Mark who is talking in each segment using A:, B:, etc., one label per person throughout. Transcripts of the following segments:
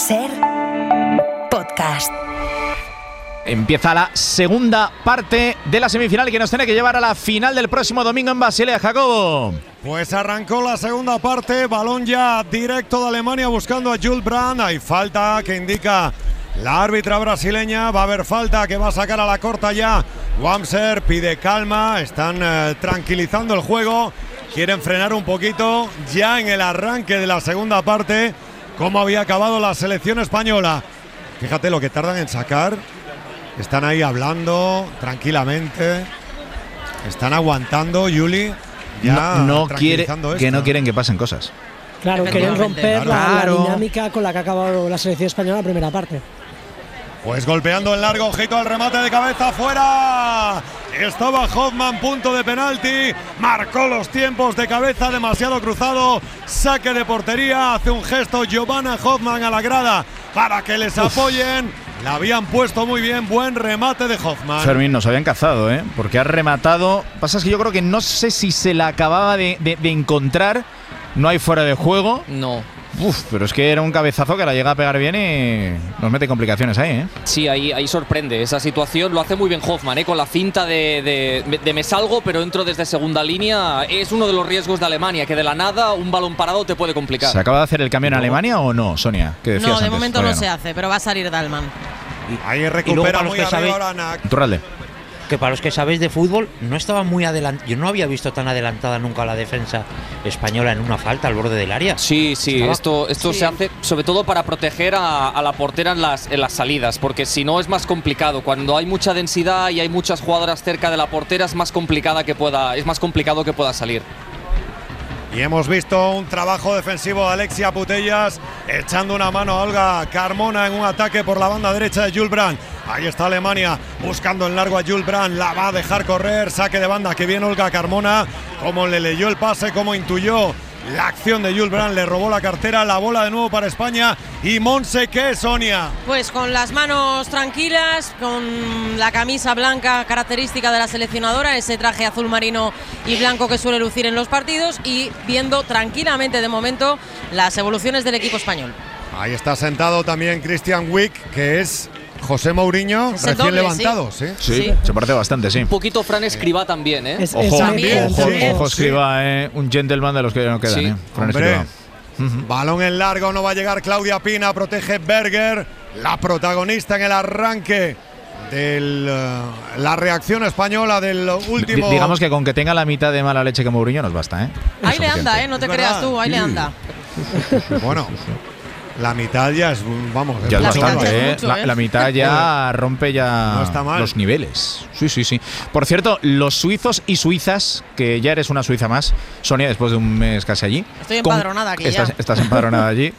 A: SER Podcast.
B: Empieza la segunda parte de la semifinal que nos tiene que llevar a la final del próximo domingo en Basilea, Jacobo.
C: Pues arrancó la segunda parte, balón ya directo de Alemania buscando a Jules Brandt. Hay falta que indica la árbitra brasileña, va a haber falta que va a sacar a la corta ya. Wamser pide calma, están tranquilizando el juego, quieren frenar un poquito ya en el arranque de la segunda parte, cómo había acabado la selección española. Fíjate lo que tardan en sacar. Están ahí hablando tranquilamente. Están aguantando, Juli. Ya
B: no quieren que pasen cosas.
D: Claro, quieren romper la dinámica con la que ha acabado la selección española en la primera parte.
C: Pues golpeando en largo, ojito al remate de cabeza, fuera. Estaba Hoffman, punto de penalti. Marcó los tiempos de cabeza, demasiado cruzado. Saque de portería, hace un gesto Giovanna Hoffman a la grada para que les apoyen. La habían puesto muy bien, buen remate de Hoffman.
B: Fermín, nos habían cazado, porque ha rematado. Pasa es que yo creo que no sé si se la acababa de encontrar. No hay fuera de juego.
E: No.
B: Pero es que era un cabezazo que la llega a pegar bien y nos mete complicaciones ahí,
E: Sí, ahí sorprende esa situación. Lo hace muy bien Hoffman, con la finta de me salgo, pero entro desde segunda línea. Es uno de los riesgos de Alemania, que de la nada un balón parado te puede complicar.
B: ¿Se acaba de hacer el cambio en Alemania o no, Sonia? ¿Qué decías
F: no, de
B: antes?
F: momento no se hace, pero va a salir Dalman.
C: Ahí recupera muy arriba ahora Nak.
B: Turralde.
G: Que para los que sabéis de fútbol, no estaba muy adelantada. Yo no había visto tan adelantada nunca la defensa española en una falta al borde del área.
E: Sí, esto se hace sobre todo para proteger a la portera en las salidas, porque si no es más complicado. Cuando hay mucha densidad y hay muchas jugadoras cerca de la portera es más complicado que pueda salir.
C: Y hemos visto un trabajo defensivo de Alexia Putellas echando una mano a Olga Carmona en un ataque por la banda derecha de Jules Brandt. Ahí está Alemania buscando en largo a Jules Brandt, la va a dejar correr, saque de banda, que bien Olga Carmona, como le leyó el pase, como intuyó la acción de Jules Brandt, le robó la cartera, la bola de nuevo para España. Y Monse, ¿qué, Sonia?
F: Pues con las manos tranquilas, con la camisa blanca característica de la seleccionadora, ese traje azul marino y blanco que suele lucir en los partidos, y viendo tranquilamente de momento las evoluciones del equipo español.
C: Ahí está sentado también Christian Wick, que es José Mourinho, recién doble, levantado.
B: Sí, se parece bastante, sí.
E: Un poquito Fran Escribá también,
B: Ojo Escribá, un gentleman de los que no quedan, Fran Escribá.
C: Balón en largo, no va a llegar Claudia Pina, protege Berger, la protagonista en el arranque de la reacción española del último.
B: Digamos que con que tenga la mitad de mala leche que Mourinho nos basta,
F: Ahí le anda, no te creas tú, ahí le anda.
C: Bueno, la mitad ya es, vamos,
B: ya es bastante,
F: mucho,
B: la mitad ya rompe ya
C: no está mal.
B: Los niveles. Sí. Por cierto, los suizos y suizas, que ya eres una suiza más, Sonia, después de un mes casi allí.
F: Estoy empadronada aquí ya.
B: Estás empadronada allí.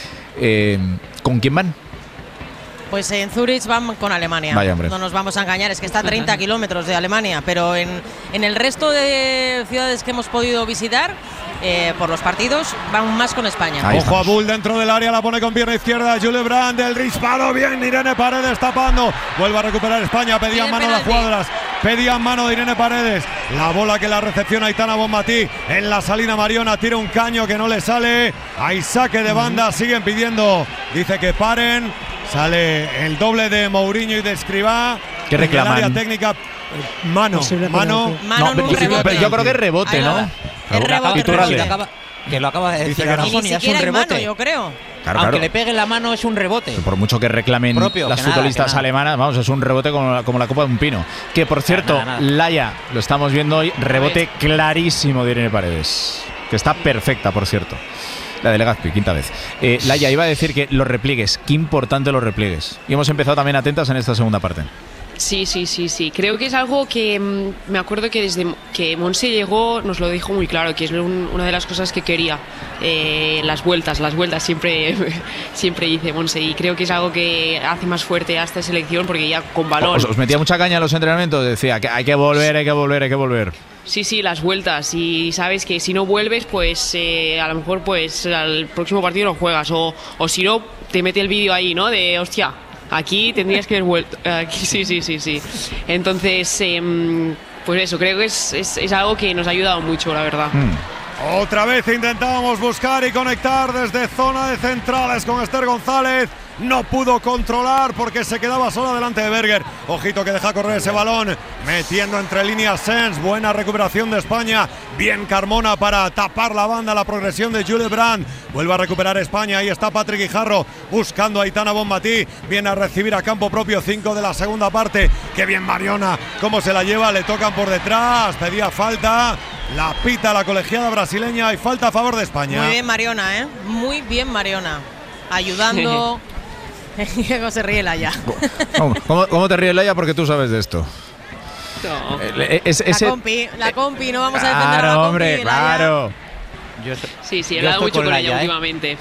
B: ¿Con quién van?
F: Pues en Zurich van con Alemania.
B: Vaya, hombre.
F: No nos vamos a engañar, es que está a 30 kilómetros de Alemania, pero en el resto de ciudades que hemos podido visitar, por los partidos, van más con España.
C: Ojo a Bull dentro del área, la pone con pierna izquierda Jules Brandt, el disparo, bien, Irene Paredes tapando, vuelve a recuperar España, pedían mano las jugadoras, pedían mano de Irene Paredes, la bola que la recepciona Aitana Bonmatí en la salida Mariona, tira un caño que no le sale, hay saque de banda, siguen pidiendo, dice que paren, sale el doble de Mourinho y de Escribá.
B: ¿Qué reclaman?
C: En el área técnica, mano,
B: yo creo que es rebote, ¿no?
F: Es rebote,
G: que lo acaba de decir
F: y ni siquiera es rebote, yo creo.
G: Aunque le pegue la mano es un rebote.
B: Por mucho que reclamen las futbolistas alemanas, vamos, es un rebote como la copa de un pino. Que por cierto, Laia, lo estamos viendo hoy, rebote clarísimo de Irene Paredes, que está perfecta, por cierto. La de Legazpi, quinta vez. Laia, iba a decir que los repliegues, qué importante los repliegues. Y hemos empezado también atentas en esta segunda parte.
H: Sí. Creo que es algo que me acuerdo que desde que Monse llegó nos lo dijo muy claro, que es una de las cosas que quería. Las vueltas siempre dice Monse, y creo que es algo que hace más fuerte a esta selección, porque ya con balón.
B: ¿Os metía mucha caña en los entrenamientos? Decía que hay que volver.
H: Sí, las vueltas, y sabes que si no vuelves, pues a lo mejor pues al próximo partido no juegas, o si no, te mete el vídeo ahí, ¿no? De hostia, aquí tendrías que haber vuelto. Aquí, sí. Entonces, pues eso, creo que es algo que nos ha ayudado mucho, la verdad.
C: Otra vez intentábamos buscar y conectar desde zona de centrales con Esther González. No pudo controlar porque se quedaba sola delante de Berger. Ojito que deja correr ese balón, metiendo entre líneas Sens. Buena recuperación de España. Bien Carmona para tapar la banda, la progresión de Jules Brand. Vuelve a recuperar España. Ahí está Patrick Guijarro buscando a Aitana Bonmatí. Viene a recibir a campo propio 5 de la segunda parte. Qué bien Mariona, cómo se la lleva. Le tocan por detrás. Pedía falta. La pita la colegiada brasileña y falta a favor de España.
F: Muy bien Mariona, ¿eh? Muy bien Mariona. Ayudando. ¿Cómo se ríe Laia?
B: ¿Cómo te ríes, Laia? Porque tú sabes de esto.
H: No.
F: La compi, no vamos a defender a la compi.
B: Hombre, claro.
H: Sí, he hablado mucho con ella últimamente.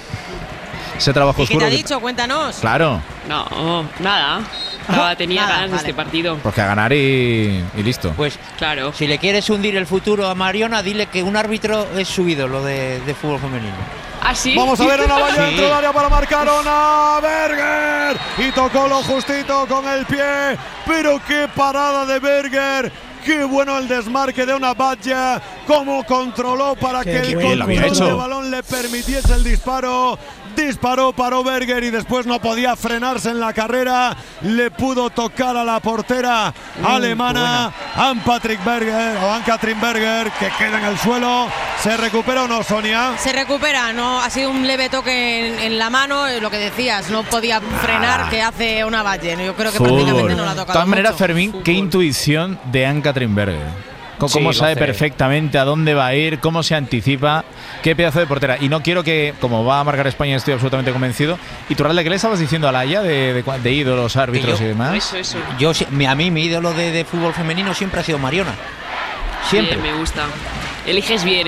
B: Ese trabajo
F: ¿Y
B: oscuro.
F: qué te ha dicho? Cuéntanos.
B: Claro.
H: No, nada. Tenía ganas de este partido.
B: Pues que a ganar y listo.
G: Pues
H: claro.
G: Si le quieres hundir el futuro a Mariona, dile que un árbitro es su ídolo de fútbol femenino.
H: ¿Ah, sí?
C: Vamos a ver una valla dentro del área para marcar a Berger. Y tocó lo justito con el pie. Pero qué parada de Berger. Qué bueno el desmarque de una valla. Cómo controló para que el control de balón le permitiese el disparo. Disparó, paró Berger y después no podía frenarse en la carrera. Le pudo tocar a la portera alemana Ann-Patrick Berger o Ann-Katrin Berger, que queda en el suelo. ¿Se recupera o no, Sonia?
F: Se recupera, no ha sido un leve toque en la mano, lo que decías, no podía frenar que hace una Valle. Yo creo que prácticamente no la ha tocado.
B: De todas maneras,
F: mucho.
B: Fermín, qué intuición de Ann-Katrin Berger. Cómo sabe perfectamente a dónde va a ir, cómo se anticipa, qué pedazo de portera. Y no quiero que, como va a marcar España, estoy absolutamente convencido. ¿Y Turralde, qué le estabas diciendo a Laia de ídolos, árbitros y demás?
H: Eso.
G: A mí, mi ídolo de fútbol femenino siempre ha sido Mariona. Siempre.
H: Me gusta. Eliges bien.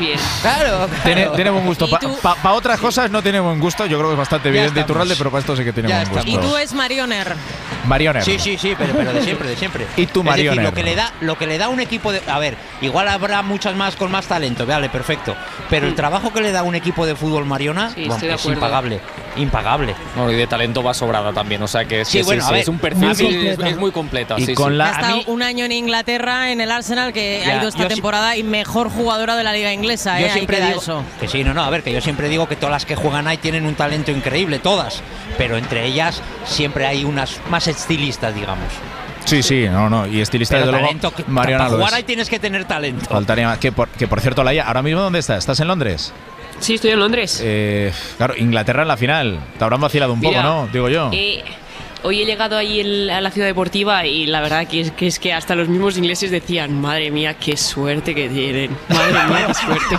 G: Claro.
B: Tiene buen gusto. Para otras cosas no tiene buen gusto. Yo creo que es bastante evidente Iturralde, pero para esto sí que tiene buen gusto.
F: Y tú es Marioner.
B: Marioner.
G: Sí, pero de siempre.
B: Y tú, Marioner.
G: Es decir, lo que le da un equipo de... A ver, igual habrá muchas más con más talento, vale, perfecto. Pero el trabajo que le da un equipo de fútbol Mariona es impagable.
E: No, y de talento va sobrada también, o sea que es un perfil es muy completa.
B: Y
F: ha estado un año en Inglaterra en el Arsenal, que ha ido esta temporada y mejor jugadora de la liga inglesa.
G: Yo siempre digo
F: eso.
G: Que sí, a ver, que yo siempre digo que todas las que juegan ahí tienen un talento increíble, todas, pero entre ellas siempre hay unas más estilistas, digamos.
B: Sí, y estilista de
G: talento,
B: Mariona.
G: Para jugar ahí tienes que tener talento.
B: Faltaría más. Que por cierto, Laia, ¿ahora mismo dónde estás? ¿Estás en Londres?
H: Sí, estoy en Londres.
B: Claro, Inglaterra en la final. Te habrán vacilado un poco, ¿no? Digo yo.
H: Hoy he llegado ahí a la ciudad deportiva y la verdad que es que hasta los mismos ingleses decían, madre mía, qué suerte que tienen. Madre mía, qué suerte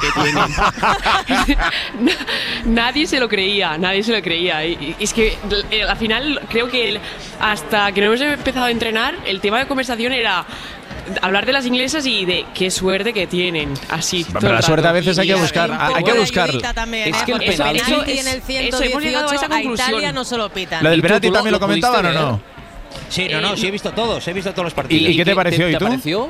H: que tienen. Nadie se lo creía. Y es que al final creo que hasta que no hemos empezado a entrenar, el tema de conversación era hablar de las inglesas y de qué suerte que tienen, así.
B: Pero la suerte a veces hay que buscar.
F: Es que el penalti en el 118 a Italia no se lo pitan.
B: ¿Lo del penalti también lo comentaban o no?
G: Sí, sí he visto todos los partidos.
B: ¿Y qué te pareció?
E: ¿Te pareció?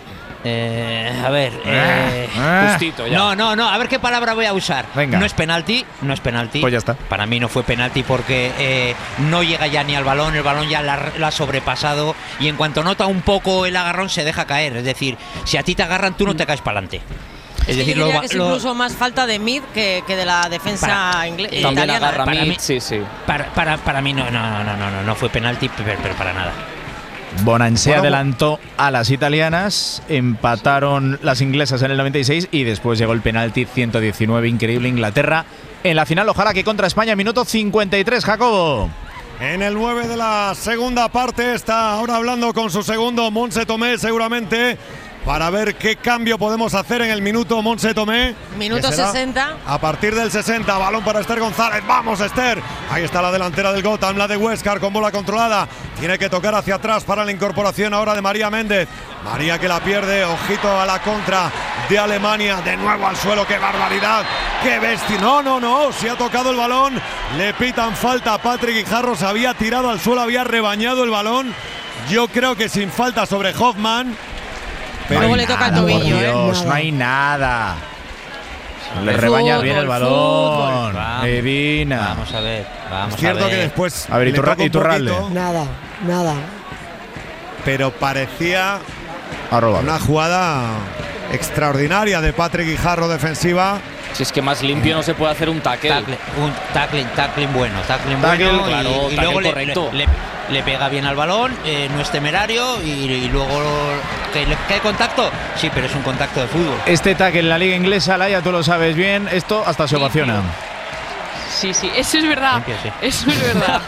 G: A ver,
E: justito ya.
G: No, a ver qué palabra voy a usar.
B: Venga.
G: No es penalti.
B: Pues ya está.
G: Para mí no fue penalti porque no llega ya ni al balón, el balón ya la ha sobrepasado y en cuanto nota un poco el agarrón se deja caer. Es decir, si a ti te agarran tú no te caes para adelante.
F: Es decir, yo diría que es incluso más falta de Mid que de la defensa italiana.
E: Para mí, sí.
G: Para mí no fue penalti, pero para nada.
B: Bonansé adelantó a las italianas, empataron las inglesas en el 96 y después llegó el penalti 119, increíble Inglaterra en la final, ojalá que contra España, minuto 53, Jacobo.
C: En el 9 de la segunda parte está ahora hablando con su segundo Montse Tomé, seguramente para ver qué cambio podemos hacer en el minuto Montse Tomé.
F: Minuto 60.
C: A partir del 60, balón para Esther González. ¡Vamos, Esther! Ahí está la delantera del Gotham, la de Huescar con bola controlada. Tiene que tocar hacia atrás para la incorporación ahora de María Méndez. María que la pierde, ojito a la contra de Alemania. De nuevo al suelo, ¡qué barbaridad! ¡Qué bestia! No, se ha tocado el balón. Le pitan falta a Patrick Guijarro, se había tirado al suelo, había rebañado el balón. Yo creo que sin falta sobre Hoffman.
F: Pero luego le toca el tobillo,
B: Dios, no hay nada. Le rebaña bien el balón. Medina.
G: Vamos a ver.
C: Es cierto que después.
B: A ver, Iturralde.
D: Nada.
C: Pero parecía una jugada extraordinaria de Patrick Guijarro defensiva.
E: Si es que más limpio no se puede hacer un tackle.
G: Tackling bueno.
E: Claro,
G: y luego
E: correcto.
G: Le pega bien al balón, no es temerario y luego que hay contacto. Sí, pero es un contacto de fútbol.
B: Este tackle en la liga inglesa, Laia, tú lo sabes bien, esto hasta se ovaciona.
H: Sí, eso es verdad.
G: Limpio, sí.
H: Eso es verdad.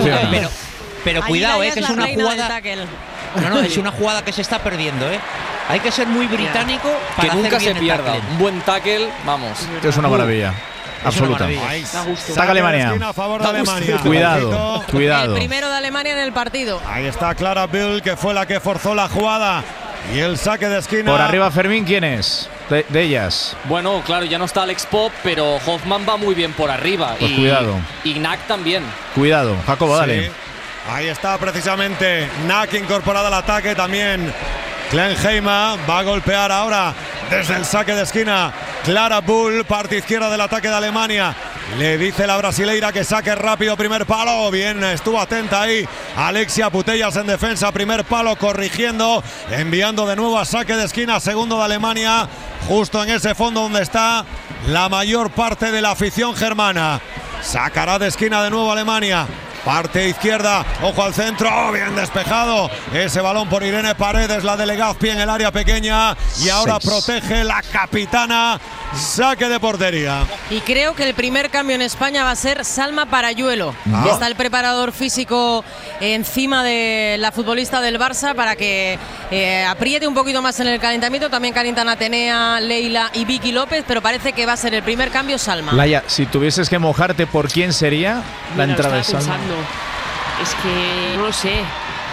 G: Pero cuidado, que es una jugada. No, es una jugada que se está perdiendo, Hay que ser muy británico para
E: que nunca
G: hacer bien
E: se pierda.
G: el
E: Un buen tackle, vamos.
B: Es una maravilla. Absoluta. Saca Alemania.
C: A favor de Alemania.
B: Cuidado.
F: El primero de Alemania en el partido.
C: Ahí está Clara Bühl, que fue la que forzó la jugada. Y el saque de esquina.
B: Por arriba, Fermín, ¿quién es? De ellas.
E: Bueno, claro, ya no está Alex Pop, pero Hoffman va muy bien por arriba.
B: Pues cuidado.
E: Y Knack también.
B: Cuidado, Jacobo, dale.
C: Sí. Ahí está precisamente Knack incorporada al ataque también. Klenheima va a golpear ahora desde el saque de esquina. Clara Bühl, parte izquierda del ataque de Alemania. Le dice la brasileira que saque rápido primer palo. Bien, estuvo atenta ahí Alexia Putellas en defensa. Primer palo corrigiendo, enviando de nuevo a saque de esquina. Segundo de Alemania, justo en ese fondo donde está la mayor parte de la afición germana. Sacará de esquina de nuevo Alemania. Parte izquierda, ojo al centro, bien despejado. Ese balón por Irene Paredes, la de Legazpi en el área pequeña. Y ahora protege la capitana. Saque de portería.
F: Y creo que el primer cambio en España va a ser Salma Parayuelo. Está el preparador físico encima de la futbolista del Barça para que apriete un poquito más en el calentamiento. También calientan Atenea, Leila y Vicky López, pero parece que va a ser el primer cambio Salma.
B: Laia, si tuvieses que mojarte, ¿por quién sería la entrada de Salma?
H: Es que no lo sé.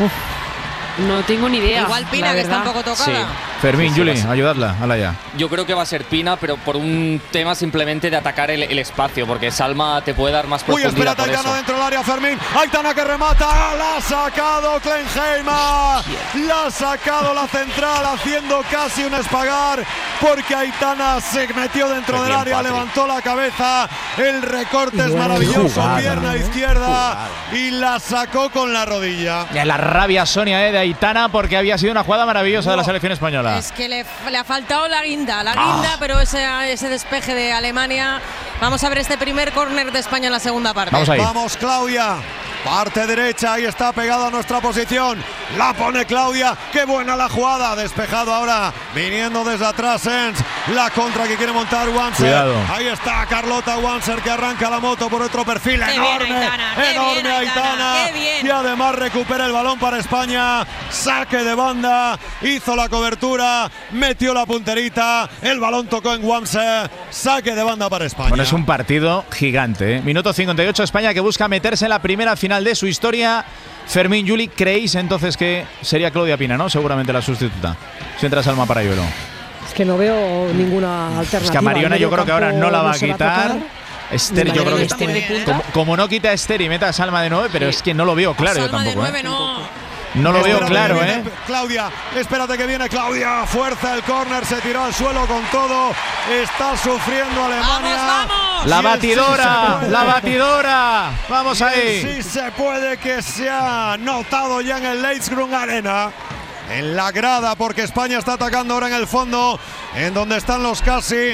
H: No tengo ni idea.
F: Igual Pina, que está un poco tocada.
E: Sí.
B: Fermín, Juli, ayudadla a Laia.
E: Yo creo que va a ser Pina, pero por un tema simplemente de atacar el espacio, porque Salma te puede dar más profundidad.
C: Uy, espérate, Aitana dentro del área, Fermín. Aitana que remata, la ha sacado Klenheima. La ha sacado la central, haciendo casi un espagar, porque Aitana se metió dentro del área, levantó la cabeza. El recorte es maravilloso, pierna izquierda, y la sacó con la rodilla.
B: La rabia, Sonia, de Aitana, porque había sido una jugada maravillosa de la selección española.
F: Es que le ha faltado la guinda, pero ese despeje de Alemania. Vamos a ver este primer córner de España en la segunda parte.
C: Vamos, Claudia. Parte derecha, ahí está pegado a nuestra posición. La pone Claudia. Qué buena la jugada. Despejado ahora. Viniendo desde atrás Sens. La contra que quiere montar Wanser.
B: Cuidado.
C: Ahí está Carlota Wanser que arranca la moto por otro perfil. Enorme Aitana. Y además recupera el balón para España. Saque de banda. Hizo la cobertura. Metió la punterita. El balón tocó en Wanser. Saque de banda para España.
B: Bueno, es un partido gigante. Minuto 58, España que busca meterse en la primera final de su historia. Fermín, Juli, ¿creéis entonces que sería Claudia Pina, no? Seguramente la sustituta. Si entra Salma Parayuelo.
D: Es que no veo ninguna alternativa.
B: Es que a Mariona yo creo que ahora no la va a quitar. Esther, yo creo que como no quita a Esther y meta a Salma de 9, pero es que no lo veo claro yo tampoco. No lo veo claro,
C: Claudia, espérate que viene Claudia. Fuerza el córner, se tiró al suelo con todo. Está sufriendo Alemania.
F: ¡Vamos!
B: La batidora, la batidora. Vamos ahí.
C: Sí se puede, que se ha notado ya en el Leitsgrund Arena. En la grada, porque España está atacando ahora en el fondo, en donde están los casi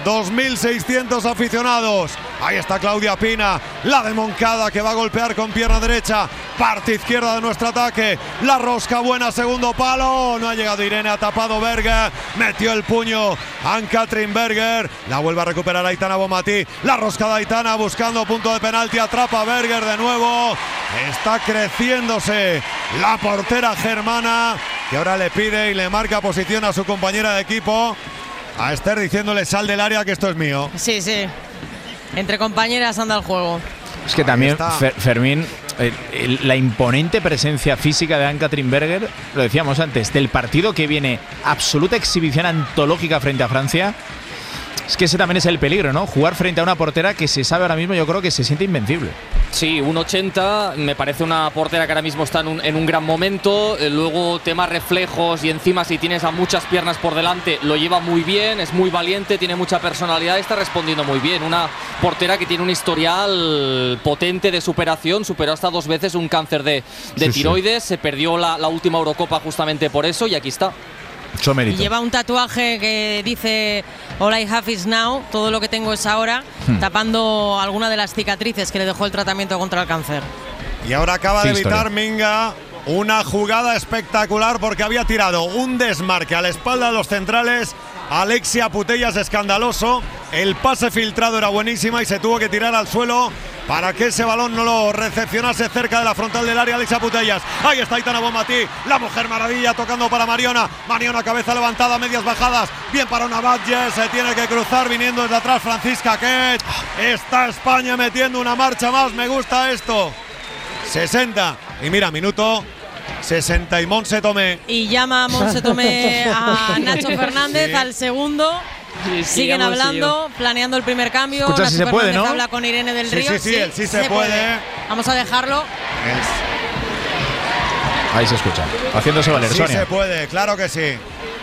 C: 2.600 aficionados. Ahí está Claudia Pina, la de Moncada, que va a golpear con pierna derecha. Parte izquierda de nuestro ataque. La rosca buena, segundo palo. No ha llegado Irene, ha tapado Berger. Metió el puño Ann-Katrin Berger. La vuelve a recuperar Aitana Bonmatí. La rosca de Aitana buscando punto de penalti. Atrapa Berger de nuevo. Está creciéndose la portera germana, que ahora le pide y le marca posición a su compañera de equipo, a Esther, diciéndole: sal del área, que esto es mío.
F: Sí. Entre compañeras anda el juego.
B: Es que también, Fermín, la imponente presencia física de Ann-Katrin Berger, lo decíamos antes, del partido que viene, absoluta exhibición antológica frente a Francia. Es que ese también es el peligro, ¿no? Jugar frente a una portera que se sabe ahora mismo, yo creo que se siente invencible.
E: Sí, 1,80, me parece una portera que ahora mismo está en un gran momento. Luego, temas reflejos, y encima si tienes a muchas piernas por delante, lo lleva muy bien, es muy valiente, tiene mucha personalidad, está respondiendo muy bien. Una portera que tiene un historial potente de superación, superó hasta 2 veces un cáncer de tiroides, se perdió la última Eurocopa justamente por eso, y aquí está.
B: Y
F: lleva un tatuaje que dice All I have is now, todo lo que tengo es ahora, tapando alguna de las cicatrices que le dejó el tratamiento contra el cáncer.
C: Y ahora acaba de evitar Minga una jugada espectacular porque había tirado un desmarque a la espalda de los centrales. Alexia Putellas, escandaloso. El pase filtrado era buenísima y se tuvo que tirar al suelo para que ese balón no lo recepcionase cerca de la frontal del área. Alexia Putellas. Ahí está Aitana Bonmatí, la mujer maravilla, tocando para Mariona. Mariona, cabeza levantada, medias bajadas. Bien para una Badge, se tiene que cruzar viniendo desde atrás Francisca Quet. Está España metiendo una marcha más. Me gusta esto. 60. Y mira, minuto 60 y Montse Tomé.
F: Y llama a Montse Tomé a Nacho Fernández al segundo. Siguen hablando, planeando el primer cambio.
B: Escucha,
F: Nacho
B: si se
F: Fernández
B: puede, ¿no?
F: habla con Irene del Río.
C: Sí se puede.
F: Vamos a dejarlo.
B: Ahí se escucha. Haciéndose valer,
C: sí
B: Sonia.
C: Se puede, claro que sí.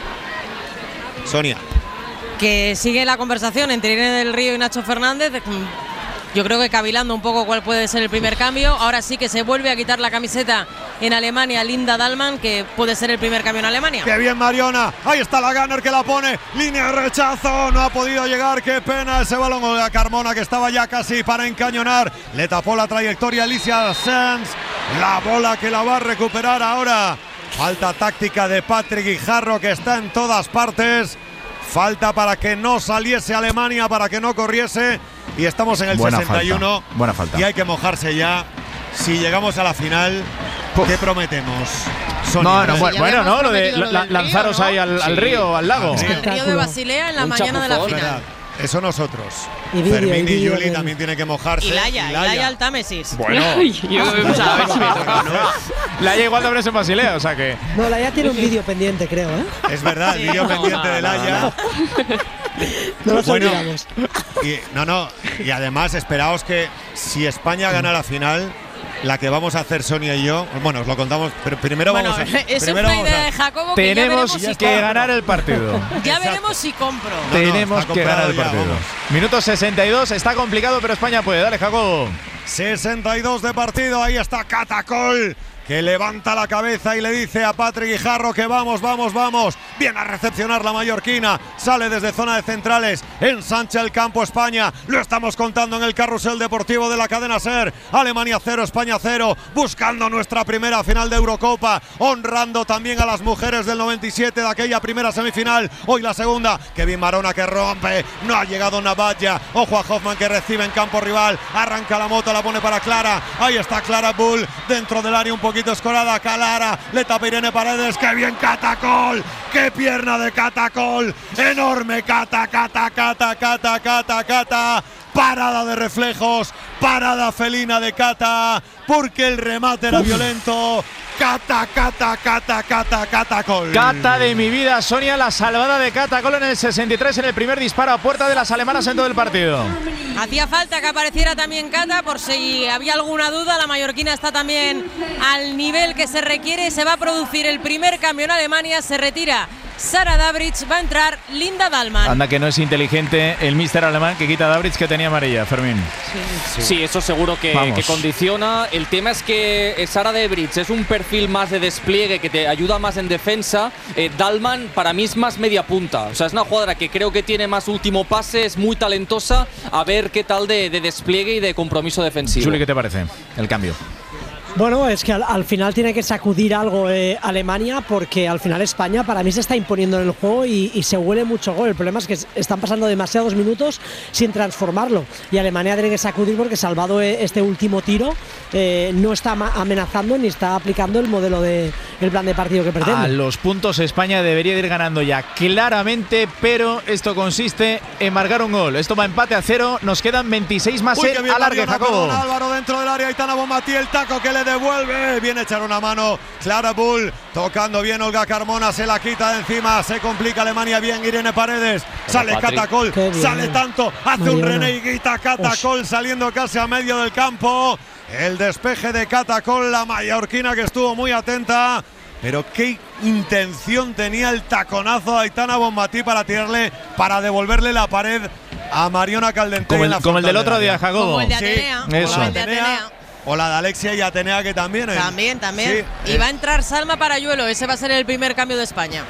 C: Sonia.
F: Que sigue la conversación entre Irene del Río y Nacho Fernández. Yo creo que cavilando un poco cuál puede ser el primer cambio. Ahora sí que se vuelve a quitar la camiseta en Alemania Linda Dahlmann, que puede ser el primer cambio en Alemania.
C: ¡Qué bien Mariona! Ahí está la Gunner que la pone. Línea de rechazo. No ha podido llegar. ¡Qué pena ese balón de Carmona que estaba ya casi para encañonar! Le tapó la trayectoria Alicia Sanz. La bola que la va a recuperar ahora. Falta táctica de Patrick Guijarro, que está en todas partes. Falta para que no saliese Alemania, para que no corriese. Y estamos en el 61.
B: Buena falta.
C: Y hay que mojarse ya. Si llegamos a la final, ¿qué prometemos?
B: Sonia, bueno, no, lo de lanzaros río, ¿no? Ahí al río, al lago.
F: El río de Basilea en la mañana de la final.
C: ¿Verdad? Eso nosotros.
D: Y
C: Fermín y Juli también tienen que mojarse.
F: Y Laia al Támesis.
B: Bueno,
H: a ver si me toca, ¿no?
B: Laia igual de abres en Basilea, o sea que.
D: No, Laia tiene un vídeo pendiente, creo, ¿eh?
C: Es verdad, el vídeo pendiente de Laia.
D: No nos olvidamos.
C: Y además, esperaos que si España gana la final, la que vamos a hacer Sonia y yo, bueno, os lo contamos, pero primero vamos a.
F: Es una idea de Jacobo que
B: tenemos que ganar el partido.
F: Ya veremos si compro.
B: Tenemos que ganar el partido. Minuto 62, está complicado, pero España puede. Dale, Jacobo.
C: 62 de partido, ahí está Catacol, que levanta la cabeza y le dice a Patrick Guijarro que vamos. Viene a recepcionar la mallorquina. Sale desde zona de centrales. Ensancha el campo España. Lo estamos contando en el carrusel deportivo de la cadena SER. Alemania 0, España 0. Buscando nuestra primera final de Eurocopa. Honrando también a las mujeres del 97 de aquella primera semifinal. Hoy la segunda. Kevin Marona que rompe. No ha llegado Navalla. Ojo a Hoffman que recibe en campo rival. Arranca la moto, la pone para Clara. Ahí está Clara Bull. Dentro del área un poquito escorada. Clara. Le tapa Irene Paredes. ¡Qué bien Catacol! ¡Qué pierna de Catacol! ¡Enorme Cata! Parada de reflejos. Parada felina de Cata. Porque el remate era violento. Catacol.
B: Cata de mi vida, Sonia, la salvada de Catacol en el 63 en el primer disparo a puerta de las alemanas en todo el partido.
F: Hacía falta que apareciera también Cata por si había alguna duda. La mallorquina está también al nivel que se requiere. Se va a producir el primer cambio en Alemania. Se retira Sara Dabrich, va a entrar Linda Dahlmann.
B: Anda que no es inteligente el míster alemán que quita a Dabrich, que tenía amarilla, Fermín.
E: Sí, eso seguro que condiciona. El tema es que Sara Dabrich es un perfil más de despliegue que te ayuda más en defensa. Dahlmann para mí es más media punta. O sea, es una jugadora que creo que tiene más último pase, es muy talentosa. A ver qué tal de despliegue y de compromiso defensivo.
B: Juli, ¿qué te parece el cambio?
D: Bueno, es que al final tiene que sacudir algo Alemania, porque al final España para mí se está imponiendo en el juego y se huele mucho gol. El problema es que están pasando demasiados minutos sin transformarlo y Alemania tiene que sacudir porque, salvado este último tiro, no está amenazando ni está aplicando el modelo el plan de partido que pretende.
B: A los puntos España debería ir ganando ya claramente, pero esto consiste en marcar un gol. Esto va empate a 0, nos quedan 26 más en alargue, Jacobo.
C: Álvaro dentro del área, Aitana Bonmatí, el taco que le devuelve, viene a echar una mano Clara Bull, tocando bien Olga Carmona, se la quita de encima, se complica Alemania, bien Irene Paredes, sale Catacol, sale tanto, hace un reneguita Catacol saliendo casi a medio del campo, el despeje de Catacol, la mallorquina que estuvo muy atenta, pero qué intención tenía el taconazo de Aitana Bonmatí para devolverle la pared a Mariona Caldentey.
B: Como el del otro día, Jacobo.
F: Como el de Atenea.
B: Sí, eso.
F: Como el de Atenea.
C: o la de Alexia y Atenea, que también.
F: También.
C: Sí,
F: y va a entrar Salma Parayuelo, ese va a ser el primer cambio de España.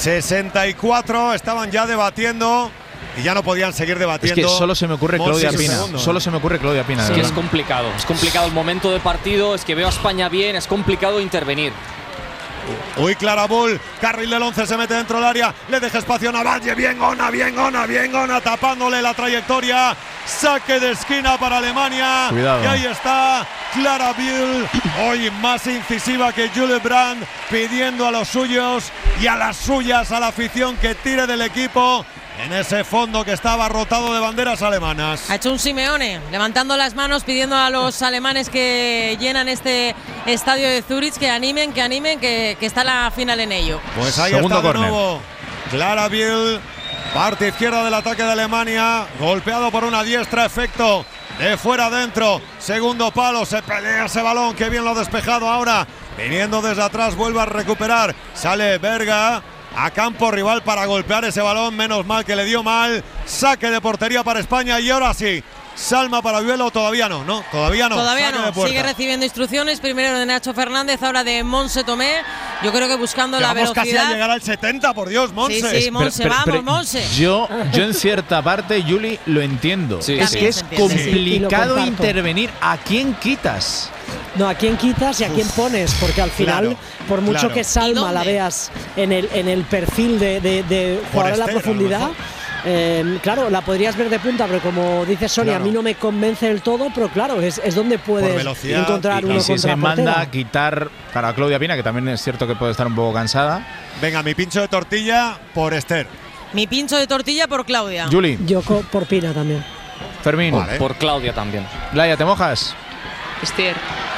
C: 64, estaban ya debatiendo y ya no podían seguir debatiendo.
B: Es que solo se me ocurre Claudia Pina. Solo se me ocurre Claudia Pina.
E: Es que es complicado el momento de partido, es que veo a España bien, es complicado intervenir.
C: Uy, Clara Bull, carril del 11, se mete dentro del área, le deja espacio a Navalle, bien Gona, tapándole la trayectoria, saque de esquina para Alemania.
B: Cuidado.
C: Y ahí está Clara Bull, hoy más incisiva que Julie Brandt, pidiendo a los suyos y a las suyas, a la afición, que tire del equipo en ese fondo que estaba abarrotado de banderas alemanas.
F: Ha hecho un Simeone, levantando las manos, pidiendo a los alemanes que llenan este estadio de Zurich que animen, que está la final en ello.
C: Pues ahí
B: Segundo
C: está de
B: córner.
C: nuevo Clara Bull, parte izquierda del ataque de Alemania, golpeado por una diestra, efecto de fuera adentro. Segundo palo, se pelea ese balón, que bien lo ha despejado ahora. Viniendo desde atrás, vuelve a recuperar. Sale Berga a campo rival para golpear ese balón, menos mal que le dio mal. Saque de portería para España y ahora sí, Salma Parayuelo. Todavía no.
F: Todavía
C: Saque de
F: no,
C: puerta.
F: sigue recibiendo instrucciones, primero de Nacho Fernández, ahora de Monse Tomé. Yo creo que buscando la
C: Vamos
F: velocidad.
C: casi a llegar al 70, por Dios, Monse.
F: Sí, Monse, vamos, Monse.
B: Yo en cierta parte, Yuli, lo entiendo.
E: Sí,
B: es
E: sí.
B: que es
F: También se entiende.
B: complicado
D: Sí, y lo comparto.
B: intervenir. ¿A quién quitas?
D: No, ¿a quién quitas y a quién pones? Porque al final,
C: Claro,
D: por mucho
C: claro.
D: que
F: ¿Y
D: Salma
F: dónde?
D: la veas en el perfil de jugador en la
C: Esther, a lo
D: profundidad, claro, la podrías ver de punta, pero como dice Sonia,
C: Claro.
D: a mí no me convence del todo, pero claro, es donde puedes
C: velocidad
D: encontrar
B: Y
D: uno
B: si
D: contra
B: se
D: portera.
B: manda a quitar para Claudia Pina, que también es cierto que puede estar un poco cansada.
C: Venga, mi pincho de tortilla por Esther.
F: Mi pincho de tortilla por Claudia.
B: Yuli,
D: Yo por Pina también.
B: Fermín,
C: Vale.
E: Por Claudia también.
B: Laia, ¿te mojas?
H: Esther.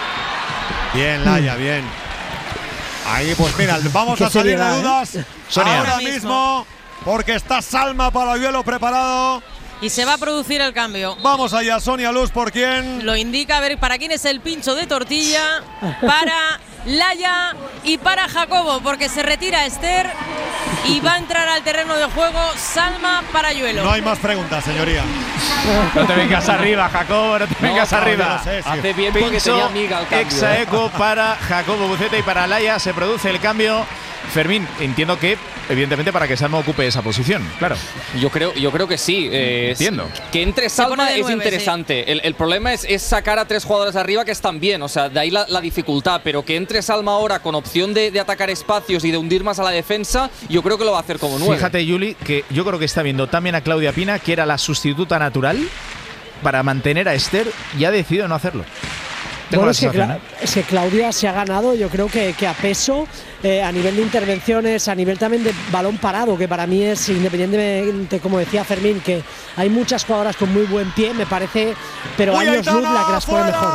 C: Bien, Laia, bien. Ahí, pues mira, vamos
D: Qué
C: a salir de
D: seriedad,
C: dudas
B: Sonia.
C: ahora
F: Ahora
C: mismo, porque está Salma Parayuelo preparado.
F: Y se va a producir el cambio.
C: Vamos allá, Sonia Luz, ¿por quién?
F: Lo indica, a ver para quién es el pincho de tortilla. Para Laia y para Jacobo, porque se retira Esther y va a entrar al terreno de juego Salma Parayuelo.
C: No hay más preguntas, señoría.
B: No te vengas arriba, Jacobo, no te vengas
C: No,
B: arriba.
C: yo lo sé, sí.
E: Hace bien porque
B: Pincho
E: tenía amiga al cambio.
B: Exaeco para Jacobo Buceta y para Laia se produce el cambio. Fermín, entiendo que, evidentemente, para que Salma ocupe esa posición, claro.
E: Yo creo que sí.
B: Entiendo.
E: Que entre
F: Se pone
E: Salma
F: de
E: es
F: 9,
E: interesante. El problema es sacar a 3 jugadores arriba que están bien. O sea, de ahí la dificultad. Pero que entre Salma ahora con opción de atacar espacios y de hundir más a la defensa, yo creo que lo va a hacer como 9.
B: Fíjate, Yuli, que yo creo que está viendo también a Claudia Pina, que era la sustituta natural para mantener a Esther, y ha decidido no hacerlo. Tengo
D: Bueno,
B: la
D: es que,
B: sensación,
D: es que Claudia se ha ganado, yo creo que a peso, a nivel de intervenciones, a nivel también de balón parado, que para mí es, independientemente, como decía Fermín, que hay muchas jugadoras con muy buen pie, me parece, pero
C: ¡Uy,
D: años luz
C: Aitana,
D: la que las pone mejor.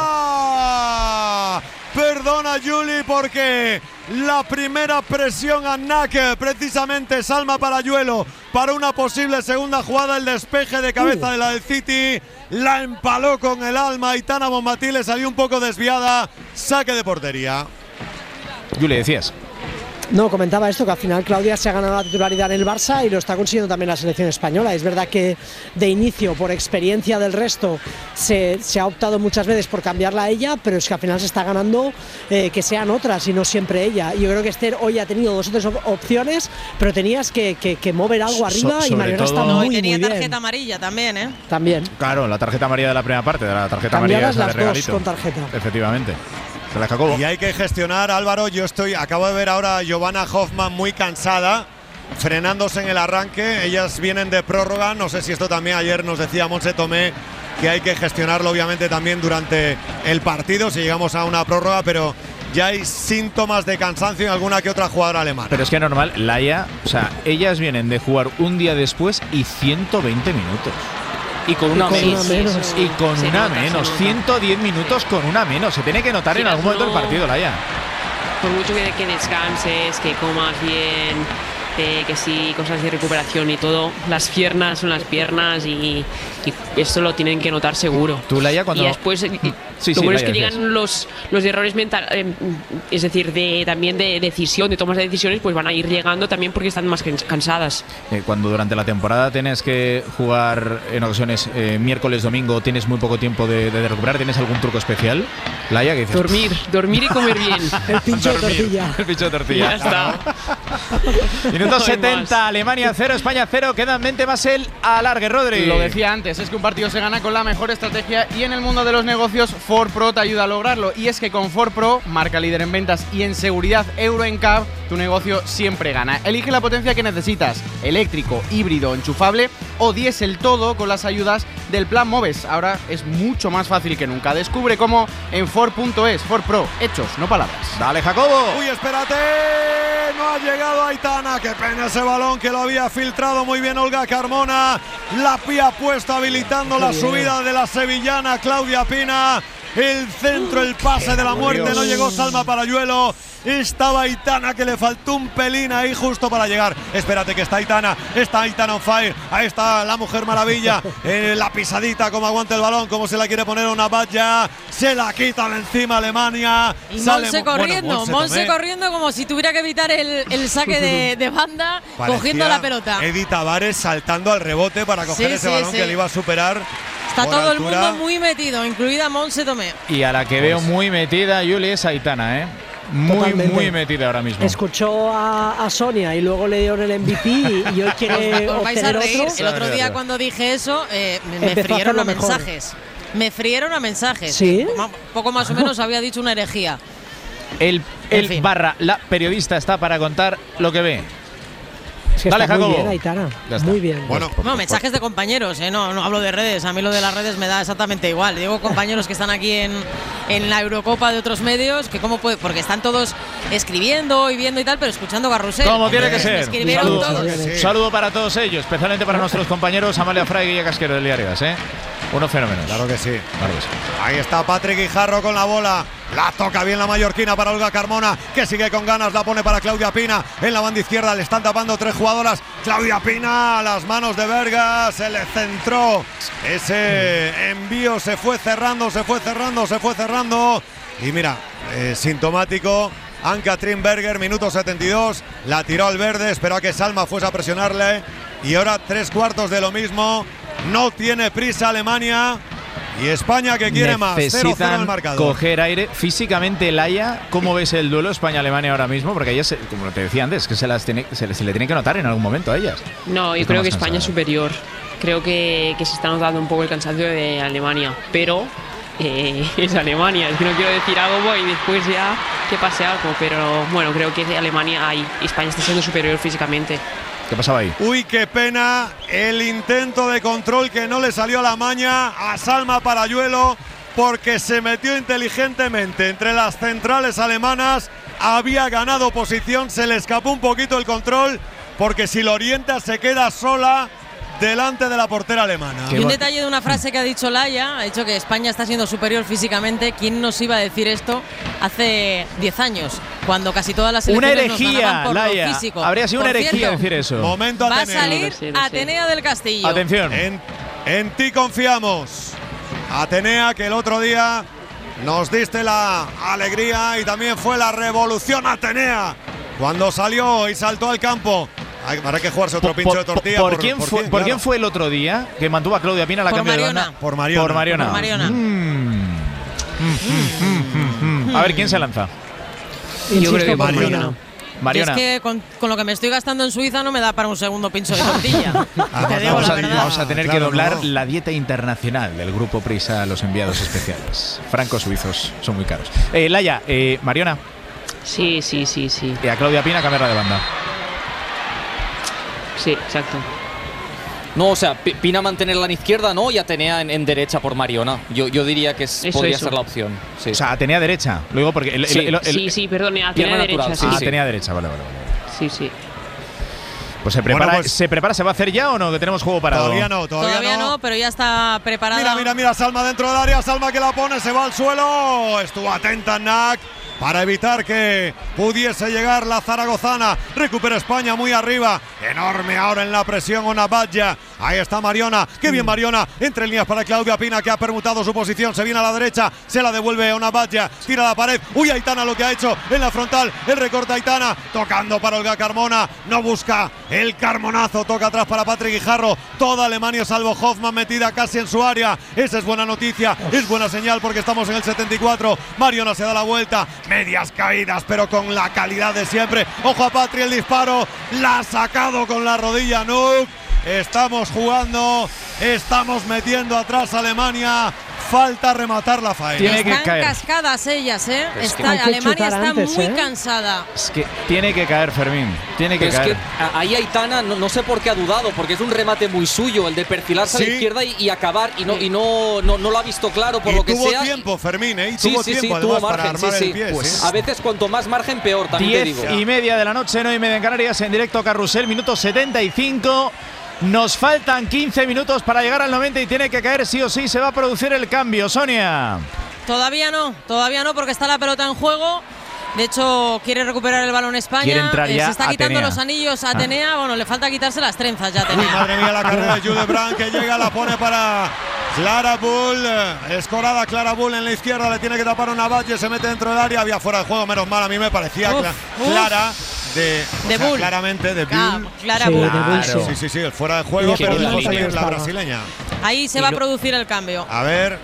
C: fuera! Perdona, Juli, porque la primera presión a Nack, precisamente Salma Parayuelo, para una posible segunda jugada, el despeje de cabeza de la del City, la empaló con el alma. Aitana Bonmatí le salió un poco desviada, saque de portería.
B: Yuli, decías.
D: No, comentaba esto, que al final Claudia se ha ganado la titularidad en el Barça y lo está consiguiendo también la selección española. Es verdad que de inicio, por experiencia del resto, se ha optado muchas veces por cambiarla a ella, pero es que al final se está ganando que sean otras y no siempre ella. Y yo creo que Esther hoy ha tenido 2 o 3 opciones, pero tenías que mover algo arriba y
B: sobre
D: Mariona está
B: todo-
F: No,
D: muy,
F: y
D: muy
F: tenía
D: bien.
F: tarjeta amarilla también, ¿eh?
D: También.
B: Claro, la tarjeta amarilla de la primera parte, de la tarjeta amarilla
D: Cambiadas
B: esa de
D: las dos
B: regalito.
D: con tarjeta.
B: Efectivamente. Se la Jacobo.
C: Y hay que gestionar, Álvaro. Acabo de ver ahora a Giovanna Hoffman muy cansada, frenándose en el arranque. Ellas vienen de prórroga. No sé si esto también ayer nos decía Monse Tomé, que hay que gestionarlo obviamente también durante el partido, si llegamos a una prórroga, pero ya hay síntomas de cansancio en alguna que otra jugadora alemana.
B: Pero es que es normal, Laia, o sea, ellas vienen de jugar un día después y 120 minutos.
E: Y con una
D: Y con
E: menos.
D: una menos.
B: Y con
H: Se
B: una
H: nota, se
B: menos,
H: nota.
B: 110 minutos con una menos. Se tiene que notar en algún momento del partido, Laia.
H: Por mucho que descanses, que comas bien, que sí, cosas de recuperación y todo. Las piernas son las piernas y esto lo tienen que notar seguro.
B: Tú, Laia, cuando...
H: Y después, lo bueno es que llegan los errores mentales, es decir, también de decisión, de tomas de decisiones, pues van a ir llegando también porque están más cansadas.
B: Cuando durante la temporada tienes que jugar en ocasiones miércoles, domingo, tienes muy poco tiempo de recuperar, ¿tienes algún truco especial? Laia, ¿qué dices?
H: Dormir y comer bien.
D: El pincho de tortilla.
B: El pincho de tortilla.
H: Ya está.
B: Minuto 70, Alemania 0, España 0, queda en mente más el alargue, Rodri.
I: Lo decía antes, es que un partido se gana con la mejor estrategia y en el mundo de los negocios Ford Pro te ayuda a lograrlo. Y es que con Ford Pro, marca líder en ventas y en seguridad Euro NCAP, tu negocio siempre gana. Elige la potencia que necesitas, eléctrico, híbrido, enchufable o diésel, todo con las ayudas del Plan Moves. Ahora es mucho más fácil que nunca. Descubre cómo en Ford.es. Ford Pro, hechos, no palabras.
B: Dale, Jacobo.
C: Uy, espérate, no ha llegado Aitana, qué pena ese balón que lo había filtrado muy bien Olga Carmona. La pía puesta habilitando la subida de la sevillana Claudia Pina. El centro, el pase de la muerte, no llegó Salma Parayuelo. Estaba Aitana, que le faltó un pelín ahí justo para llegar. Espérate que está Aitana on fire. Ahí está la Mujer Maravilla. La pisadita, como aguanta el balón, como se la quiere poner una valla. Se la quita de encima Alemania.
F: Y Monse corriendo, Monse corriendo como si tuviera que evitar el saque de banda. Parecía cogiendo la pelota.
C: Edith Tavares saltando al rebote para coger ese balón que le iba a superar.
F: Está todo el mundo muy metido, incluida Monse Tomé.
B: Y a la que veo muy metida, Juli, es Aitana, ¿eh? Muy metida ahora mismo.
D: Escuchó a Sonia y luego le dieron el MVP y hoy quiere obtener otro.
F: El otro día cuando dije eso, me frieron a mensajes. Me frieron a mensajes.
D: ¿Sí?
F: Poco más o menos había dicho una herejía.
B: La periodista está para contar lo que ve.
D: Es que
B: dale,
D: está
B: Jacobo.
D: Muy bien, Aitana. Muy bien.
C: Bueno,
F: mensajes de compañeros, no hablo de redes. A mí lo de las redes me da exactamente igual. Digo compañeros que están aquí en la Eurocopa de otros medios, que cómo puede, porque están todos escribiendo y viendo y tal, pero escuchando Carrusel.
B: Como tiene que ser.
F: Escribieron todos.
B: Saludo para todos ellos, especialmente para nuestros compañeros Amalia Fraga y Guilla Casquero del Diario, Unos fenómenos.
C: Claro que sí. Ahí está Patrick Guijarro con la bola. La toca bien la mallorquina para Olga Carmona, que sigue con ganas, la pone para Claudia Pina. En la banda izquierda le están tapando 3 jugadoras. Claudia Pina, a las manos de Berga, se le centró. Ese envío se fue cerrando. Y mira, sintomático. Ann-Katrin Berger, minuto 72. La tiró al verde, esperó a que Salma fuese a presionarle. Y ahora 3/4 de lo mismo. No tiene prisa Alemania. Y España que quiere más. 0-0 en el marcador.
B: Coger aire físicamente. Laia, ¿cómo ves el duelo España-Alemania ahora mismo? Porque ellas, como te decía antes, que se le tiene que notar en algún momento a ellas.
H: No, yo creo que España es superior. Creo que se está notando un poco el cansancio de Alemania, pero es Alemania. Es que no quiero decir algo y después ya que pase algo, pero bueno, creo que España está siendo superior físicamente.
B: ¿Qué pasaba ahí?
C: Uy, qué pena el intento de control que no le salió a la maña a Salma Parayuelo, porque se metió inteligentemente entre las centrales alemanas, había ganado posición, se le escapó un poquito el control, porque si lo orienta se queda sola delante de la portera alemana.
F: Y un detalle de una frase que ha dicho Laia, ha dicho que España está siendo superior físicamente. ¿Quién nos iba a decir esto hace 10 años? Cuando casi todas las selecciones nos ganaban por
B: Laia.
F: lo físico.
B: Habría sido una herejía decir eso.
C: Momento
F: Va a
C: Atenea.
F: salir Atenea del Castillo.
B: Atención.
C: En ti confiamos. Atenea, que el otro día nos diste la alegría y también fue la revolución Atenea cuando salió y saltó al campo. Habrá que jugarse otro pincho de tortilla.
B: ¿Por quién fue el otro día que mantuvo a Claudia Pina la cambio de banda?
C: Por Mariona.
B: A ver, ¿quién se lanza?
H: Yo creo que por Mariona.
B: Mariona.
F: Y es que con lo que me estoy gastando en Suiza no me da para un segundo pincho de tortilla.
B: Vamos a tener que doblar la dieta internacional del grupo Prisa, los enviados especiales. Francos suizos son muy caros. Laia, Mariona.
H: Sí.
B: Y a Claudia Pina cambiarla de banda.
H: Sí, exacto.
E: No, o sea, Pina mantenerla en izquierda, ¿no? Y Atenea en derecha por Mariona. Yo diría que podría ser la opción. Sí.
B: O sea, Atenea derecha. Lo digo porque
H: sí, perdón, Atenea derecha. Sí.
B: Atenea derecha, vale.
H: Sí.
B: Pues se prepara, ¿se va a hacer ya o no? Que tenemos juego parado.
C: Todavía no,
F: pero ya está preparada.
C: Mira, Salma dentro del área, Salma que la pone, se va al suelo. Estuvo atenta Nak para evitar que pudiese llegar la zaragozana. Recupera España muy arriba. Enorme ahora en la presión Ona Batlle. Ahí está Mariona. Qué bien Mariona. Entre líneas para Claudia Pina, que ha permutado su posición. Se viene a la derecha. Se la devuelve Ona Batlle. Tira a la pared. Uy, Aitana lo que ha hecho en la frontal. El recorte Aitana. Tocando para Olga Carmona. No busca el Carmonazo. Toca atrás para Patrick Guijarro. Toda Alemania salvo Hoffman metida casi en su área. Esa es buena noticia. Es buena señal porque estamos en el 74. Mariona se da la vuelta. Medias caídas, pero con la calidad de siempre. Ojo a Patri, el disparo. La ha sacado con la rodilla Nuk. Estamos jugando. Estamos metiendo atrás a Alemania. Falta rematar la faena.
B: Tiene que
F: Están
B: caer.
F: cascadas ellas, ¿eh?
D: chutar
F: Alemania está
D: antes,
F: muy
D: ¿eh?
F: cansada.
B: Es que tiene que caer, Fermín. Tiene que
E: Es
B: caer.
E: que ahí Aitana no sé por qué ha dudado, porque es un remate muy suyo, el de perfilarse a
C: Sí.
E: la izquierda y acabar, y no lo ha visto claro por
C: Y
E: lo que
C: tuvo
E: sea.
C: tiempo, Fermín, ¿eh? Y
E: Sí,
C: tuvo
E: sí, sí,
C: tiempo
E: tuvo
C: además para
E: margen,
C: armar
E: sí,
C: el
E: sí.
C: pie.
E: Pues
C: sí.
E: a veces cuanto más margen peor, también te digo.
B: 10:30 de la noche, 9:30 en Canarias, en directo Carrusel, minuto 75. Nos faltan 15 minutos para llegar al 90 y tiene que caer sí o sí. Se va a producir el cambio, Sonia.
F: Todavía no, porque está la pelota en juego. De hecho, quiere recuperar el balón España.
B: Quiere entrar ya
F: se está quitando
B: Atenea.
F: los anillos a Atenea. Bueno, le falta quitarse las trenzas ya a
C: Uy,
F: Atenea.
C: madre mía, la carrera de Jules Brand que llega, la pone para Clara Bull. Escorada Clara Bull en la izquierda, le tiene que tapar una Batlle, se mete dentro del área, había fuera de juego, menos mal, a mí me parecía Clara de
F: Bull.
C: claramente de Bull.
F: Clara
D: Sí,
F: Bull.
D: de Bull, sí.
C: Sí, sí, sí, el fuera de juego,
D: Y
C: pero
D: que
C: dejó
D: la
C: salir la
D: estaba.
C: brasileña.
F: Ahí se va a producir el cambio.
C: A ver,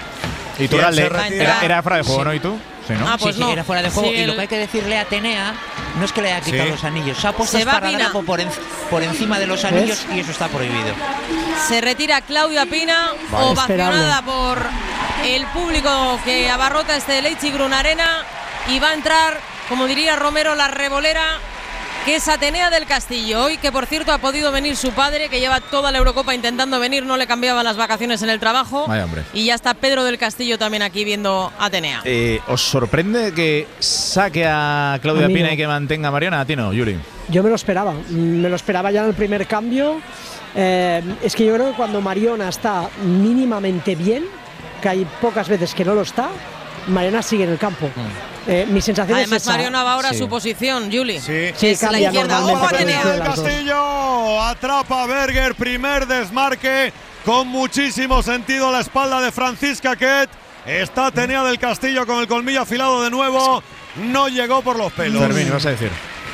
B: Y tú,
C: ¿quién se
B: Ralde,
C: retira?
B: era fuera de juego, ¿no? ¿Y tú? Sí, ¿no?
F: Ah, pues
G: sí,
F: no.
G: era fuera de juego.
F: Sí,
G: Y lo
F: el-
G: que hay que decirle a Atenea no es que le haya quitado
C: Sí.
G: los anillos. Se ha puesto
F: Se va
G: esparadrapo por encima de los anillos y eso está prohibido.
F: Se retira Claudia Pina,
D: Vale.
F: ovacionada por el público que abarrota este Leipzig-Grun Arena, y va a entrar, como diría Romero, la revolera, que es Atenea del Castillo. Hoy, que por cierto ha podido venir su padre, que lleva toda la Eurocopa intentando venir, no le cambiaban las vacaciones en el trabajo.
B: Vaya hombre.
F: Y ya está Pedro del Castillo también aquí viendo a Atenea.
B: ¿Os sorprende que saque a Claudia
D: A mí
B: Pina
D: no.
B: y que mantenga a Mariona? A ti no, Yuri.
D: Yo me lo esperaba ya en el primer cambio. Es que yo creo que cuando Mariona está mínimamente bien, que hay pocas veces que no lo está, Mariona sigue en el campo. Mi sensación
F: Además,
D: es esa.
F: Mariona va ahora a
B: Sí.
F: su posición, Juli.
C: Sí.
D: Sí,
F: Es la
D: cambia
F: izquierda.
D: normalmente
F: ¡Ojo,
D: por
F: Atenea!
D: encima de
C: del
D: las dos.
C: Castillo, atrapa a Berger, primer desmarque con muchísimo sentido a la espalda de Francisca Quet. Está Atenea del Castillo con el colmillo afilado de nuevo. No llegó por los pelos.
B: Fermín, ¿vas a decir?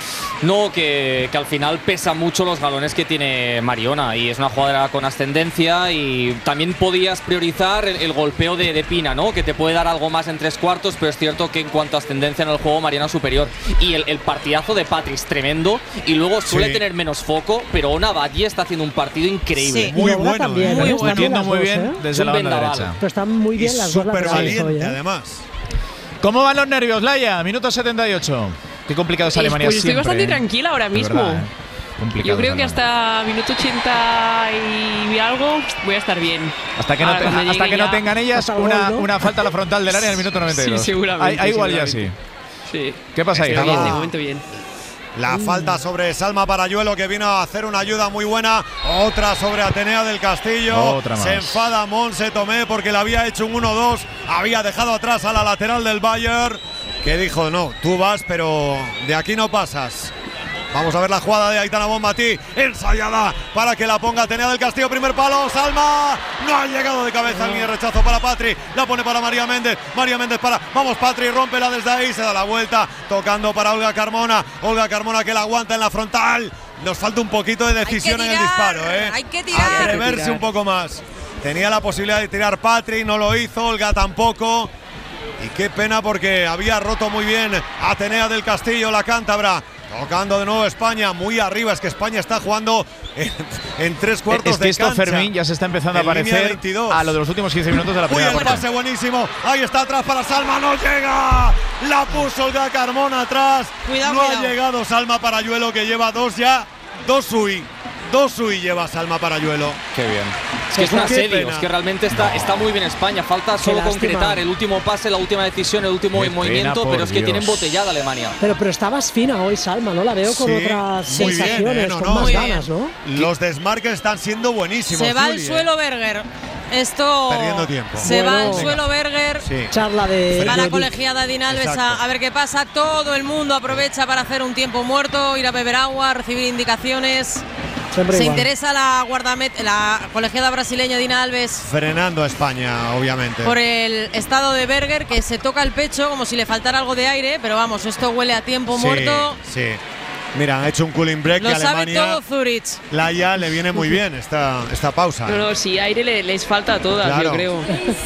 E: No, que al final pesa mucho los galones que tiene Mariona y es una jugadora con ascendencia, y también podías priorizar el golpeo de Pina, ¿no? Que te puede dar algo más en tres cuartos, pero es cierto que en cuanto a ascendencia en el juego, Mariona es superior. Y el partidazo de Patrice, tremendo, y luego suele
C: Sí.
E: tener menos foco, pero Ona Batlle está haciendo un partido increíble.
F: Sí.
C: Muy
D: Y Olga
C: bueno,
D: también,
F: muy
D: están
F: bueno.
D: bien
B: Metiendo
D: las
B: muy
D: dos,
B: bien
D: ¿eh?
B: desde la
E: Es un
B: banda
E: vendaval.
B: derecha.
D: Pero están muy
C: Y
D: bien las dos
C: súper
D: laterales hoy,
C: valiente,
D: ¿eh?
C: además.
B: ¿Cómo van los nervios, Laia? Minuto 78. Qué complicado es Alemania
H: Pues estoy
B: siempre,
H: bastante
B: ¿eh?
H: tranquila ahora
B: De
H: mismo.
B: verdad, ¿eh? Complicado
H: Yo creo
B: es
H: que
B: Alemania.
H: hasta minuto 80 y algo voy a estar bien.
B: Hasta que, no,
H: Ahora, cuando
B: hasta
H: llegue
B: que no
H: ya-
B: tengan ellas
D: Hasta el gol, ¿no?
B: una falta a la frontal del área en el minuto 92.
H: Sí, seguramente,
B: Ahí igual ya sí.
H: seguramente. Sí.
B: ¿Qué pasa ahí?
H: Pero bien, de
C: Estaba-
H: momento bien.
C: La falta sobre Salma Parayuelo, que vino a hacer una ayuda muy buena. Otra sobre Atenea del Castillo.
B: Otra más.
C: Se enfada Monse Tomé porque le había hecho un 1-2. Había dejado atrás a la lateral del Bayern, que dijo: no, tú vas, pero de aquí no pasas. Vamos a ver la jugada de Aitana Bonmatí, ensayada para que la ponga Atenea del Castillo. Primer palo, Salma. No ha llegado de cabeza, línea de rechazo para Patri. La pone para María Méndez. María Méndez para. Vamos, Patri, rómpela desde ahí. Se da la vuelta, tocando para Olga Carmona. Olga Carmona que la aguanta en la frontal. Nos falta un poquito de decisión en el disparo, ¿eh?
F: Hay que tirar.
C: Atreverse un poco más. Tenía la posibilidad de tirar Patri, no lo hizo. Olga tampoco. Y qué pena porque había roto muy bien Atenea del Castillo, la cántabra. Tocando de nuevo España, muy arriba. Es que España está jugando en tres cuartos
B: Es que
C: de
B: esto,
C: cancha.
B: Fermín, ya se está empezando a
C: En línea
B: parecer
C: 22.
B: a lo de los últimos 15 minutos de la
C: Uy,
B: primera
C: el
B: parte.
C: pase buenísimo. Ahí está atrás para Salma, no llega. La puso Olga Carmona atrás.
F: Cuidado,
C: no
F: cuidado.
C: ha llegado Salma Parayuelo, que lleva dos ya. Dos sui lleva Salma Parayuelo.
E: Qué bien. Es que es un
C: Qué
E: asedio,
C: pena.
E: es que realmente está muy bien España. Falta solo
D: lástima.
E: concretar el último pase, la última decisión, el último
B: Qué
E: movimiento,
B: pena,
E: pero es que
B: por
E: tiene
B: Dios.
E: embotellada Alemania.
D: Pero está más fina hoy Salma, ¿no? La veo con
C: Sí,
D: otras
C: muy bien,
D: sensaciones,
C: no,
D: con
C: no.
D: más
F: Muy
D: ganas,
F: bien.
D: ¿no?
C: Los desmarques están siendo buenísimos.
F: Se va al
C: Juli,
F: suelo Berger. Esto
C: perdiendo tiempo.
F: Se va al suelo Berger.
C: Sí.
D: Charla de
F: Va la colegiada de Dinalves a ver qué pasa. Todo el mundo aprovecha para hacer un tiempo muerto, ir a beber agua, recibir indicaciones. Se interesa la colegiada brasileña Dina Alves,
C: frenando a España, obviamente,
F: por el estado de Berger, que se toca el pecho como si le faltara algo de aire, pero vamos, esto huele a tiempo muerto.
C: Sí. Mira, han hecho un cooling break.
F: Lo
C: que
F: sabe
C: Alemania,
F: todo Zurich.
C: Laia le viene muy bien esta pausa.
H: No, sí, aire les falta a todas, claro. Yo creo.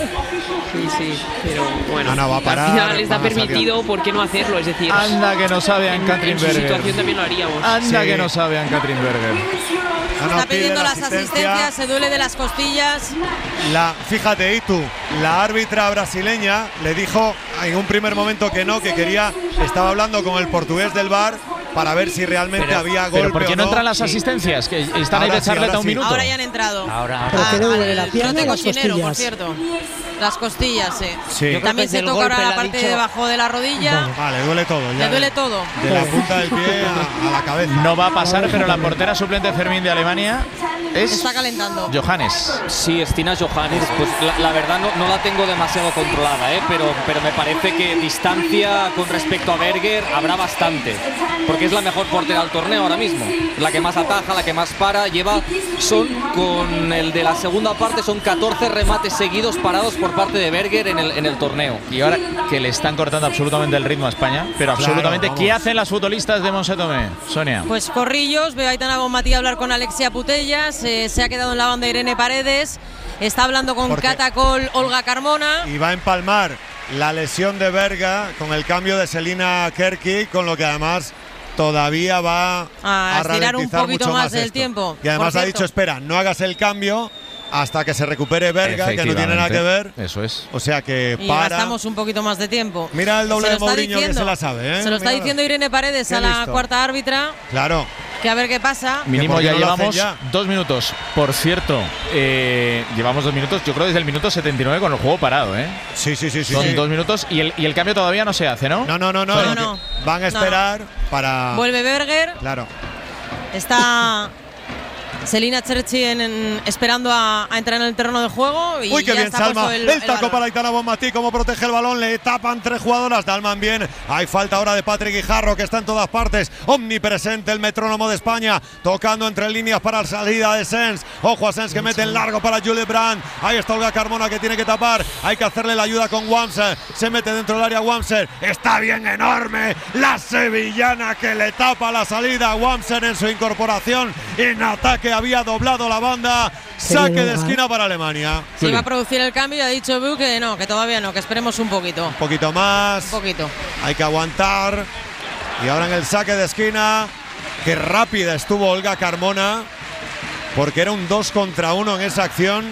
H: Sí, pero bueno,
C: va a parar,
H: al final les da permitido, ¿por qué no hacerlo? Es decir,
B: anda que no sabe Ann-Katrin Berger.
H: En su situación también lo haríamos.
B: Anda que no sabe Ann-Katrin Berger.
F: Está pidiendo las asistencias, se duele de las costillas.
C: Fíjate, Itu, la árbitra brasileña le dijo en un primer momento que no, que estaba hablando con el portugués del VAR para ver si realmente había golpe.
B: ¿Pero por qué no entran las asistencias? Que están ahí de charleta un minuto.
F: Ahora ya han entrado.
D: ¿Pero qué le duele la pierna o las
F: cochinero,
D: costillas?
F: por cierto. Las costillas,
C: sí.
F: También se toca ahora la parte de debajo de la rodilla.
C: Vale, duele todo. Ya
F: le duele todo.
C: De la punta del pie a la cabeza.
B: No va a pasar, pero la portera suplente Fermín de Alemania
F: está calentando.
B: Johannes.
E: Sí, Stina Johannes. Pues la verdad no la tengo demasiado controlada, pero me parece que distancia con respecto a Berger habrá bastante. Porque es la mejor portera del torneo ahora mismo. La que más ataja, la que más para. Con el de la segunda parte, son 14 remates seguidos parados por parte de Berger en el torneo.
B: Y ahora que le están cortando absolutamente el ritmo a España, pero absolutamente.
C: Claro,
B: ¿qué hacen las futbolistas de Monse Tomé, Sonia?
F: Pues corrillos, veo a Aitana Bonmatí hablar con Alexia Putellas, se ha quedado en la banda Irene Paredes, está hablando con Catacol Olga Carmona.
C: Y va a empalmar la lesión de Berga con el cambio de Selina Kerki, con lo que además todavía va a
F: estirar un poquito
C: mucho
F: más el
C: esto.
F: tiempo.
C: Y además ha dicho, espera, no hagas el cambio hasta que se recupere Berga, que no tiene nada que ver.
B: Eso es.
C: O sea que
F: y gastamos un poquito más de tiempo.
C: Mira el doble de Mourinho, que se la sabe, ¿eh?
F: Se lo está diciendo Irene Paredes a la cuarta árbitra.
C: Claro.
F: Que a ver qué pasa.
B: Mínimo ya llevamos 2 minutos. Por cierto, llevamos 2 minutos, yo creo desde el minuto 79 con el juego parado, ¿eh?
C: Sí.
B: Son 2 minutos y el cambio todavía no se hace, ¿no?
C: No. Van a esperar para…
F: Vuelve Berger.
C: Claro.
F: Está Selina Cherchi esperando a entrar en el terreno de juego. Y
C: uy, qué
F: ya
C: bien
F: está
C: Salma. El taco
F: balón
C: para Aitana Bonmatí, cómo protege el balón. Le tapan 3 jugadoras. Dalman bien. Hay falta ahora de Patrick Guijarro, que está en todas partes. Omnipresente el metrónomo de España. Tocando entre líneas para la salida de Sens. Ojo a Sens, que mete en largo para Julie Brandt. Ahí está Olga Carmona, que tiene que tapar. Hay que hacerle la ayuda con Wamser. Se mete dentro del área Wamser. Está bien enorme la sevillana, que le tapa la salida. Wamser en su incorporación. En ataque había doblado la banda. Saque de esquina para Alemania.
F: Se iba a producir el cambio y ha dicho Bu que no, que todavía no, que esperemos un poquito.
C: Un poquito más.
F: Un poquito.
C: Hay que aguantar. Y ahora en el saque de esquina, qué rápida estuvo Olga Carmona, porque era un 2 contra 1 en esa acción.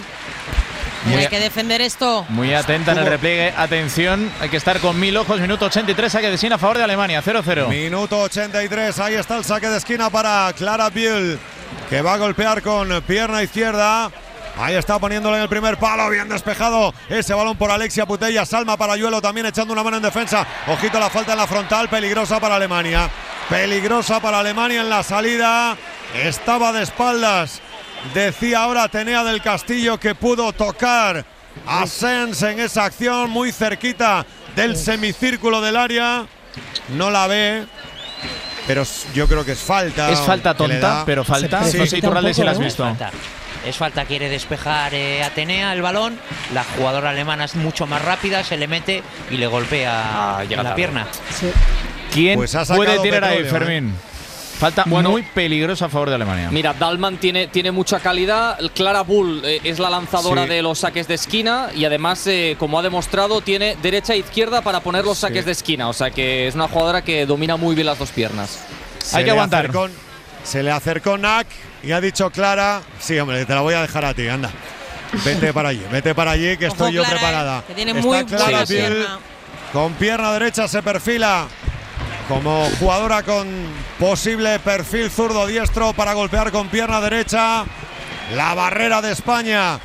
F: Hay que defender esto.
B: Muy atenta en el repliegue. Atención, hay que estar con 1000 ojos. Minuto 83, saque de esquina a favor de Alemania, 0-0.
C: Minuto 83, ahí está el saque de esquina para Clara Biel, que va a golpear con pierna izquierda. Ahí está poniéndolo en el primer palo, bien despejado ese balón por Alexia Putellas. Salma Parayuelo también echando una mano en defensa. Ojito a la falta en la frontal, peligrosa para Alemania. Peligrosa para Alemania en la salida. Estaba de espaldas. Decía ahora Atenea del Castillo que pudo tocar a Sens en esa acción, muy cerquita del semicírculo del área. No la ve, pero yo creo que es falta.
B: Es falta tonta, pero falta.
C: Sí,
B: no sé, Iturralde, si la has visto.
G: Es falta, quiere despejar Atenea el balón. La jugadora alemana es mucho más rápida, se le mete y le golpea en la pierna.
D: Sí.
B: ¿Quién
C: pues
B: puede tirar ahí,
C: petróleo,
B: Fermín? Falta muy peligrosa a favor de Alemania.
E: Mira, Dalman tiene mucha calidad. Clara Bull es la lanzadora de los saques de esquina y además, como ha demostrado, tiene derecha e izquierda para poner los saques de esquina. O sea que es una jugadora que domina muy bien las dos piernas.
B: Hay que aguantar.
C: Se le acercó Nak y ha dicho Clara, sí, hombre, te la voy a dejar a ti, anda. Vete para allí, que estoy yo preparada.
F: Que tiene
C: está
F: muy
C: Clara
F: buena
C: Biel,
F: pierna.
C: con pierna derecha se perfila como jugadora con posible perfil zurdo diestro para golpear con pierna derecha. La barrera de España,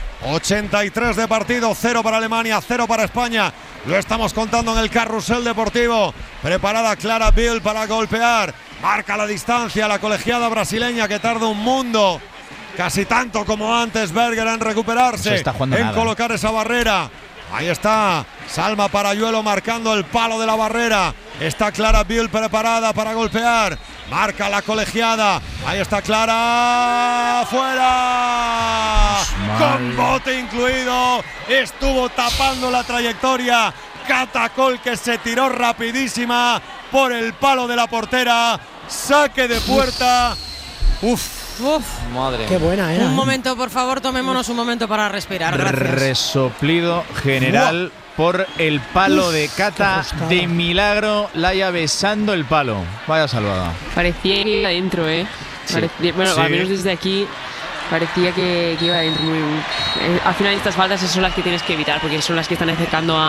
C: 83 de partido, 0 para Alemania, 0 para España. Lo estamos contando en el carrusel deportivo. Preparada Clara Biel para golpear. Marca la distancia la colegiada brasileña, que tarda un mundo casi tanto como antes Berger en recuperarse, en colocar esa barrera. Ahí está Salma Parayuelo marcando el palo de la barrera. Está Clara Bill preparada para golpear. Marca la colegiada. Ahí está Clara. ¡Fuera! Con bote incluido. Estuvo tapando la trayectoria. Catacol, que se tiró rapidísima por el palo de la portera. Saque de puerta.
E: Madre.
D: Qué buena era.
F: Un momento, por favor, tomémonos un momento para respirar. Gracias.
B: Resoplido general por el palo de Cata. De milagro, Laia besando el palo. Vaya salvada.
H: Parecía que iba adentro,
B: Sí.
H: Bueno, al menos desde aquí parecía que iba adentro. Al final estas faltas son las que tienes que evitar, porque son las que están acercando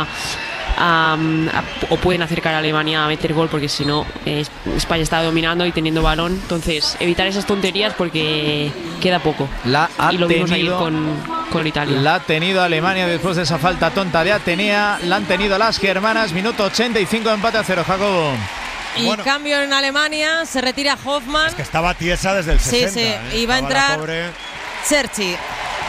H: o pueden acercar a Alemania a meter gol, porque si no España está dominando y teniendo balón. Entonces evitar esas tonterías porque queda poco. Y lo vimos ayer con Italia.
B: La ha tenido Alemania después de esa falta tonta de Atenea. La han tenido las germanas. Minuto 85, empate a 0, Jacobo.
F: Y cambio en Alemania, se retira Hoffmann.
C: Es que estaba tiesa desde el 60.
F: Sí, y va a entrar Cherchi.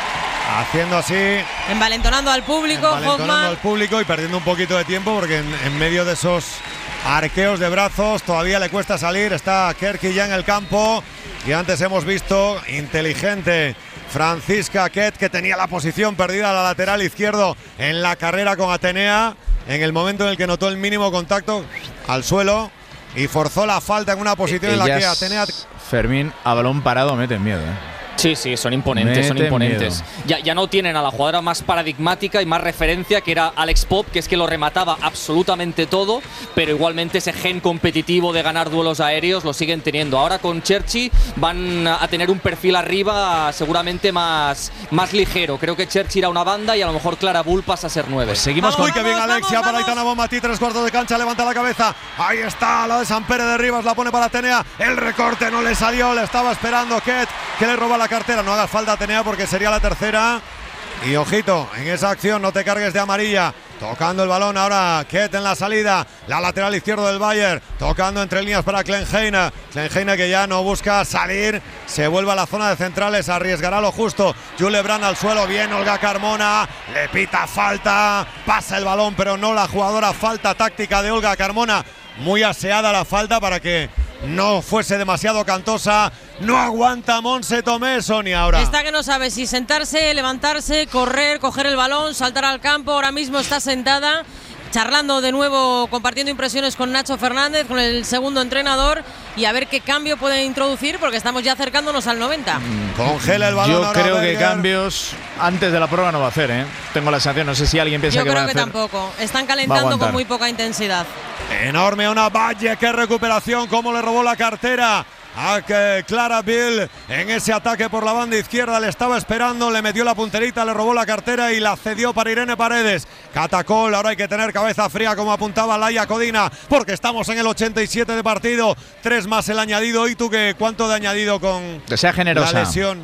C: Haciendo así,
F: envalentonando al público, Hoffmann.
C: al público y perdiendo un poquito de tiempo, porque en medio de esos arqueos de brazos todavía le cuesta salir. Está Kerky ya en el campo, y antes hemos visto inteligente Franziska Kett, que tenía la posición perdida a la lateral izquierdo en la carrera con Atenea, en el momento en el que notó el mínimo contacto al suelo y forzó la falta en una posición en la que Atenea…
B: Fermín, a balón parado meten miedo,
E: Sí, son imponentes, Ya no tienen a la jugadora más paradigmática y más referencia, que era Alex Popp, que es que lo remataba absolutamente todo, pero igualmente ese gen competitivo de ganar duelos aéreos lo siguen teniendo. Ahora con Cherchi van a tener un perfil arriba seguramente más ligero. Creo que Cherchi irá a una banda y a lo mejor Clara Bull pasa a ser 9.
B: Pues seguimos con…
C: ¡Uy, qué bien Alexia para Aitana Bonmatí! 3/4 de cancha, levanta la cabeza. Ahí está la de Sampere de Rivas, la pone para Atenea. El recorte no le salió, le estaba esperando Kett, que le roba la cartera. No hagas falta, Atenea, porque sería la tercera. Y ojito, en esa acción no te cargues de amarilla. Tocando el balón ahora Kett en la salida, la lateral izquierdo del Bayern, tocando entre líneas para Klenheiner. Klenheiner, que ya no busca salir, se vuelve a la zona de centrales, arriesgará lo justo. Jule Brand al suelo, bien Olga Carmona, le pita falta, pasa el balón, pero no la jugadora. Falta táctica de Olga Carmona, muy aseada la falta para que no fuese demasiado cantosa. No aguanta Monse Tomé, Sonia, ahora.
F: Está que no sabe si sentarse, levantarse, correr, coger el balón, saltar al campo. Ahora mismo está sentada, charlando de nuevo, compartiendo impresiones con Nacho Fernández, con el segundo entrenador, y a ver qué cambio puede introducir, porque estamos ya acercándonos al 90.
C: Congela el balón.
B: Yo creo que cambios antes de la prueba no va a hacer, Tengo la sensación, no sé si alguien piensa que va a hacer.
F: Yo creo que tampoco. Están calentando con muy poca intensidad.
C: Enorme una Valle, qué recuperación, cómo le robó la cartera a Clara Bill en ese ataque por la banda izquierda. Le estaba esperando, le metió la punterita, le robó la cartera y la cedió para Irene Paredes. Catacol, ahora hay que tener cabeza fría, como apuntaba Laia Codina, porque estamos en el 87 de partido. 3 más el añadido. ¿Y tú cuánto de añadido con
B: que sea generosa
C: la lesión?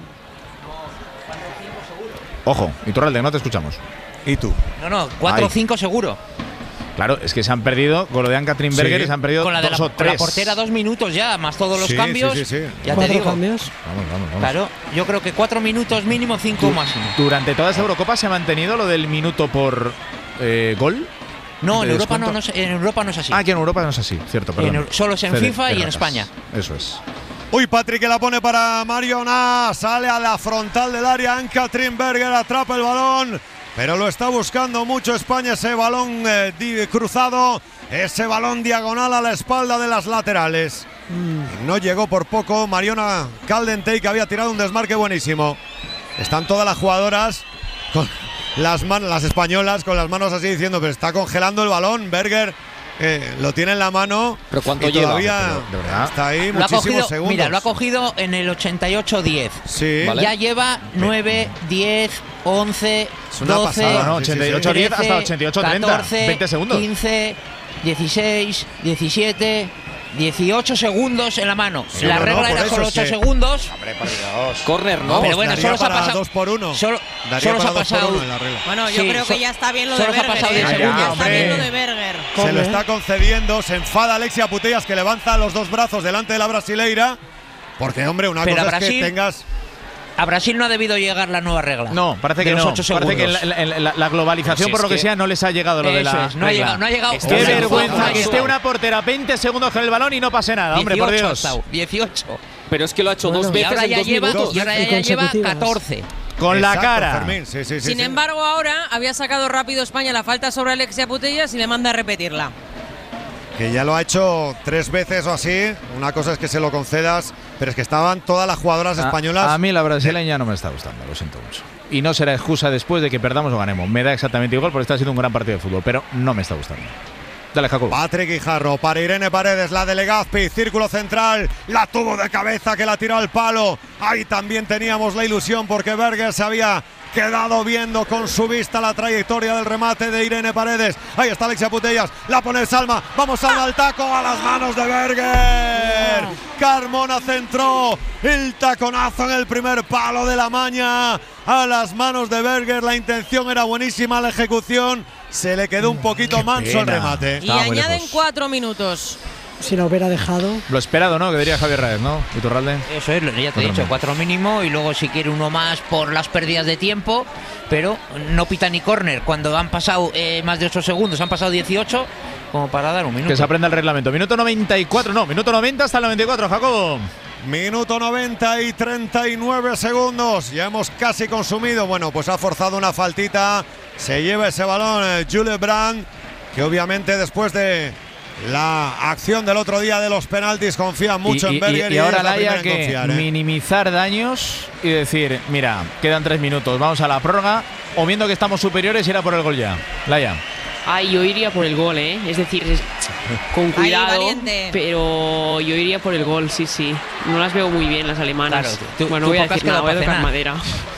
B: Ojo, Iturralde, no te escuchamos.
C: ¿Y tú?
G: No, 4 o 5 seguro.
B: Claro, es que se han perdido con lo de Ann-Katrin Berger, y se han perdido
G: con la
B: 2 o 3.
G: Con la portera 2 minutos ya, más todos los cambios.
C: Sí.
G: Ya te digo.
D: Cambios.
B: Vamos.
G: Claro, yo creo que 4 minutos mínimo, 5 máximo.
B: ¿Durante toda esa Eurocopa se ha mantenido lo del minuto por gol?
G: No, en Europa no es así.
B: Que en Europa no es así, cierto, perdón.
G: Solo es en FIFA y en España.
B: Eso es.
C: Uy, Patrick, que la pone para Mariona. Sale a la frontal del área. Ann-Katrin Berger atrapa el balón, pero lo está buscando mucho España, ese balón cruzado, ese balón diagonal a la espalda de las laterales. No llegó por poco Mariona Caldentey, que había tirado un desmarque buenísimo. Están todas las jugadoras con las manos, las españolas, con las manos así diciendo, pero está congelando el balón. Berger lo tiene en la mano.
E: ¿Pero cuánto
C: lleva?
E: todavía
B: de verdad.
C: Está ahí muchísimos segundos.
G: Mira, lo ha cogido en el 88-10.
C: Sí.
E: Vale.
G: Ya lleva 9, 10, 11,
C: Es una
G: 12,
C: pasada.
B: No, 88-10 hasta 88-30.
G: 14,
B: 20 segundos.
G: 15, 16, 17, 18 segundos en la mano.
C: Sí,
G: la regla
C: por
G: era
C: eso
G: solo
C: es
G: 8
C: que…
G: segundos.
B: Hombre, por Dios.
E: Córner, ¿no?
G: Pero bueno,
C: daría
G: solo se ha
C: para
G: pasado
C: 2 por 1.
G: Solo
C: Daría
G: se
C: para
G: ha
C: 2 por
G: pasado
C: 1 en la regla.
F: Bueno, yo
G: Sí,
F: creo que ya está bien lo de
G: solo se ha
F: Berger.
G: pasado 10 segundos.
F: Ya está
C: Hombre.
F: bien lo de Berger.
C: Se lo está concediendo, se enfada Alexia Putellas, que levanta los dos brazos delante de la brasileira, porque hombre, una
G: Pero
C: cosa
G: a
C: es que
G: Brasil,
C: tengas…
G: A Brasil no ha debido llegar la nueva regla.
B: No, parece que
G: de los
B: no.
G: 8
B: Parece
G: segundos.
B: que la globalización, por lo que sea, no les ha llegado lo de la
G: no ha
B: regla.
G: llegado.
B: Qué vergüenza que esté una portera 20 segundos con el balón y no pase nada, hombre, por Dios.
G: 18.
E: Pero es que lo ha hecho dos veces
G: y ahora ya
E: en 2 minutos.
G: Y ahora ya lleva 14.
B: Con la cara.
C: Fermín. Sí,
F: Sin embargo, ahora había sacado rápido España la falta sobre Alexia Putellas y le manda a repetirla.
C: Que ya lo ha hecho 3 veces o así. Una cosa es que se lo concedas, pero es que estaban todas las jugadoras españolas.
B: A mí la brasileña no me está gustando, lo siento mucho. Y no será excusa después de que perdamos o ganemos. Me da exactamente igual porque está siendo un gran partido de fútbol, pero no me está gustando. Dale, Jacob.
C: Patrick Guijarro para Irene Paredes, la de Legazpi, círculo central, la tuvo de cabeza que la tiró al palo. Ahí también teníamos la ilusión porque Berger se había quedado viendo con su vista la trayectoria del remate de Irene Paredes. Ahí está Alexia Putellas, la pone Salma, vamos Salma al taco, a las manos de Berger. Carmona centró el taconazo en el primer palo de la Maña, a las manos de Berger. La intención era buenísima, la ejecución se le quedó un poquito manso el remate.
F: Y añaden 4 minutos.
D: Si la hubiera dejado.
B: Lo esperado, ¿no? Que diría Javier Raez, ¿no? Iturralde.
G: Eso es, ya te he dicho, 4 mínimo y luego si quiere uno más por las pérdidas de tiempo, pero no pita ni córner cuando han pasado más de 8 segundos, han pasado 18, como para dar un minuto.
B: Que se aprenda el reglamento. Minuto 94, no, minuto 90 hasta el 94, Jacobo.
C: Minuto 90 y 39 segundos. Ya hemos casi consumido. Bueno, pues ha forzado una faltita. Se lleva ese balón Jules Brand, que obviamente después de la acción del otro día de los penaltis confía mucho en Berger.
B: Y ahora Laia que minimizar daños y decir, mira, quedan 3 minutos, vamos a la prórroga, o viendo que estamos superiores, ir a por el gol ya. Laia.
H: Ay, yo iría por el gol, ¿eh? Es decir, con cuidado,
F: valiente.
H: Pero yo iría por el gol, sí. No las veo muy bien las alemanas.
G: Claro,
H: bueno, voy a decir nada, voy a tocar madera.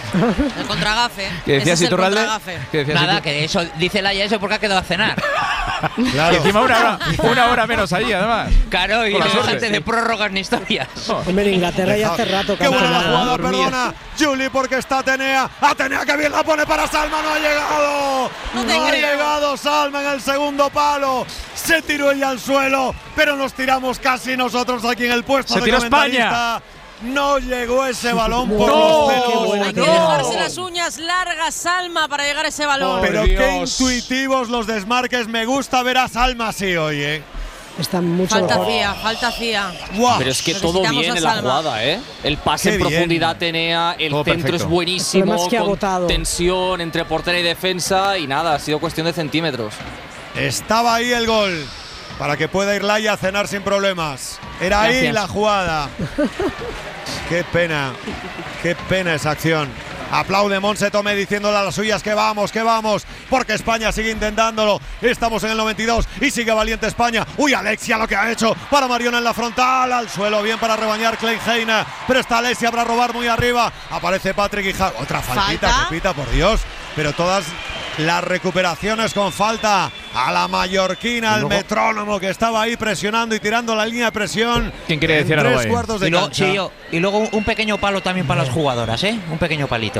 F: El contragafe.
B: ¿Qué decías, Iturralde?
G: Nada, que eso dice Laia eso porque ha quedado a cenar.
B: Claro. Encima una hora menos ahí, además.
G: Claro, y no antes de prórrogas ni historias.
D: Hombre, en Inglaterra ya hace rato.
C: Qué buena la jugada, perdona. Julie, porque está Atenea. Atenea que bien la pone para Salma, no ha llegado. No ha llegado Salma en el segundo palo. Se tiró ella al suelo, pero nos tiramos casi nosotros aquí en el puesto.
B: Se tiró España.
C: No llegó ese balón por los pelos.
F: Hay que dejarse las uñas largas, Salma, para llegar a ese balón.
C: Pero qué intuitivos los desmarques. Me gusta ver a Salma así hoy, ¿eh?
D: Están mucho
F: Falta hacía.
C: Wow.
E: Pero es que todo bien en la jugada, ¿eh? El pase en profundidad Atenea, el centro es buenísimo,
D: es que
E: con tensión entre portera y defensa y nada, ha sido cuestión de centímetros.
C: Estaba ahí el gol para que pueda ir Laia a cenar sin problemas. Era ahí la jugada. Qué pena esa acción. Aplaude Monse Tomé diciéndole a las suyas que vamos, porque España sigue intentándolo. Estamos en el 92 y sigue valiente España. Uy, Alexia lo que ha hecho para Mariona en la frontal, al suelo, bien para rebañar Klein Heine, pero está Alexia para robar muy arriba. Aparece Patrick Guijarro, otra faltita que pita, por Dios, pero todas las recuperaciones con falta a la mallorquina, al metrónomo que estaba ahí presionando y tirando la línea de presión.
B: ¿Quién quiere decir algo ahí?
G: Y luego un pequeño palo también para las jugadoras, un pequeño palito.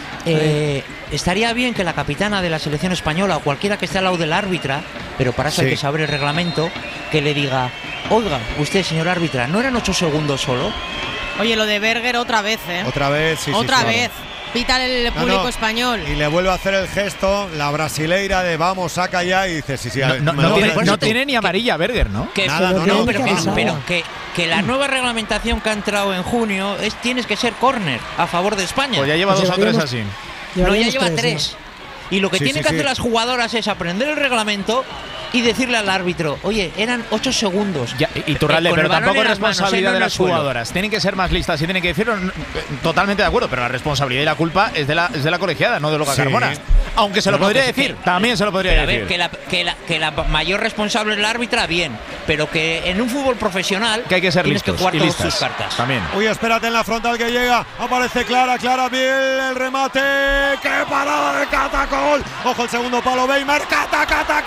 G: Estaría bien que la capitana de la selección española o cualquiera que esté al lado del árbitra, pero para eso hay que saber el reglamento, que le diga, oiga, usted señor árbitra, ¿no eran 8 segundos solo?
F: Oye, lo de Berger otra vez, ¿eh?
C: Otra vez, sí.
F: Otra vez. Pita el público español.
C: Y le vuelve a hacer el gesto, la brasileira de vamos, saca ya, y dice, sí,
B: no tiene ni amarilla Berger, ¿no?
G: Pero que la nueva reglamentación que ha entrado en junio tienes que ser córner a favor de España.
B: Pues ya lleva 2 o 3 así.
G: No, ya lleva 3. Y lo que tienen que hacer las jugadoras es aprender el reglamento y decirle al árbitro, oye, eran 8 segundos.
B: Y Turralde, pero tampoco es responsabilidad de las jugadoras. Tienen que ser más listas y tienen que decirlo, totalmente de acuerdo, pero la responsabilidad y la culpa es de la colegiada, no de Olga Carmona. Aunque se lo podría decir, también se lo podría decir.
G: Que la mayor responsable es la árbitra, bien, pero que en un fútbol profesional
B: que hay que ser
G: tienes
B: listos
G: que jugar
B: y
G: todas
B: listas
G: tus cartas.
B: También.
C: Uy, espérate en la frontal que llega, aparece Clara Biel, el remate, qué parada de Catacol. Ojo el segundo palo, Weimar, Cata.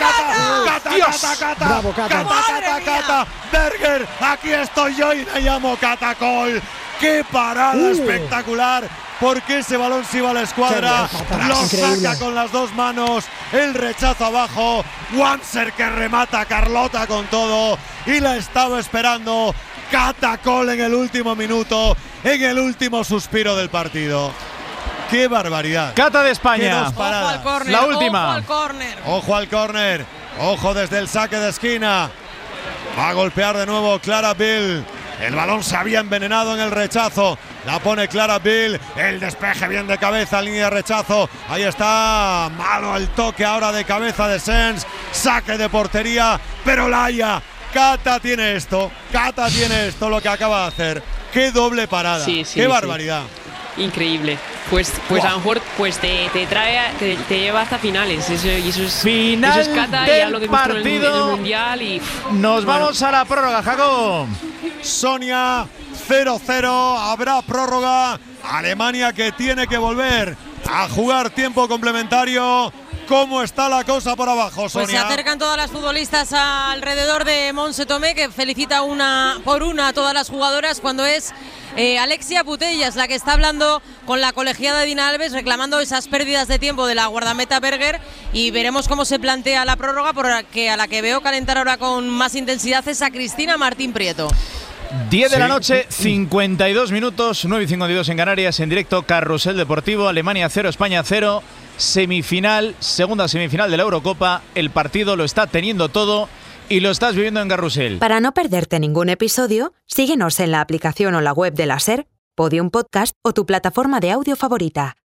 D: Bravo,
C: Cata. Berger, aquí estoy yo y me llamo Catacol. ¡Qué parada espectacular! porque ese balón se iba a la escuadra, lo
D: increíble.
C: saca con las dos manos, el rechazo abajo, Wanser que remata a Carlota con todo y la estaba esperando Catacol en el último minuto, en el último suspiro del partido. ¡Qué barbaridad!
B: Cata de España.
F: Ojo al córner,
B: La última.
F: Ojo al córner.
C: Ojo al córner, ojo desde el saque de esquina. Va a golpear de nuevo Clara Bill. El balón se había envenenado en el rechazo. La pone Clara Bill. El despeje bien de cabeza, línea de rechazo. Ahí está. Malo el toque ahora de cabeza de Sens. Saque de portería. Pero Laia. Cata tiene esto. Cata tiene esto lo que acaba de hacer. Qué doble parada.
H: Sí,
C: qué barbaridad.
H: Increíble. Pues a lo mejor te lleva hasta finales. Eso es
B: Final
H: eso es Cata,
B: del
H: ya lo demostró en el
B: partido.
H: Mundial y
B: Nos vamos a la prórroga, Jacob.
C: Sonia, 0-0, habrá prórroga. Alemania que tiene que volver a jugar tiempo complementario. ¿Cómo está la cosa por abajo, Sonia?
F: Pues se acercan todas las futbolistas alrededor de Montse Tomé, que felicita una por una a todas las jugadoras, cuando es Alexia Putellas la que está hablando con la colegiada Dina Alves, reclamando esas pérdidas de tiempo de la guardameta Berger, y veremos cómo se plantea la prórroga, porque a la que veo calentar ahora con más intensidad es a Cristina Martín Prieto.
B: 10 de la noche, 52 minutos, 9:52 en Canarias, en directo Carrusel Deportivo, Alemania 0, España 0, semifinal, segunda semifinal de la Eurocopa. El partido lo está teniendo todo y lo estás viviendo en Carrusel.
A: Para no perderte ningún episodio, síguenos en la aplicación o la web de la SER, Podium Podcast o tu plataforma de audio favorita.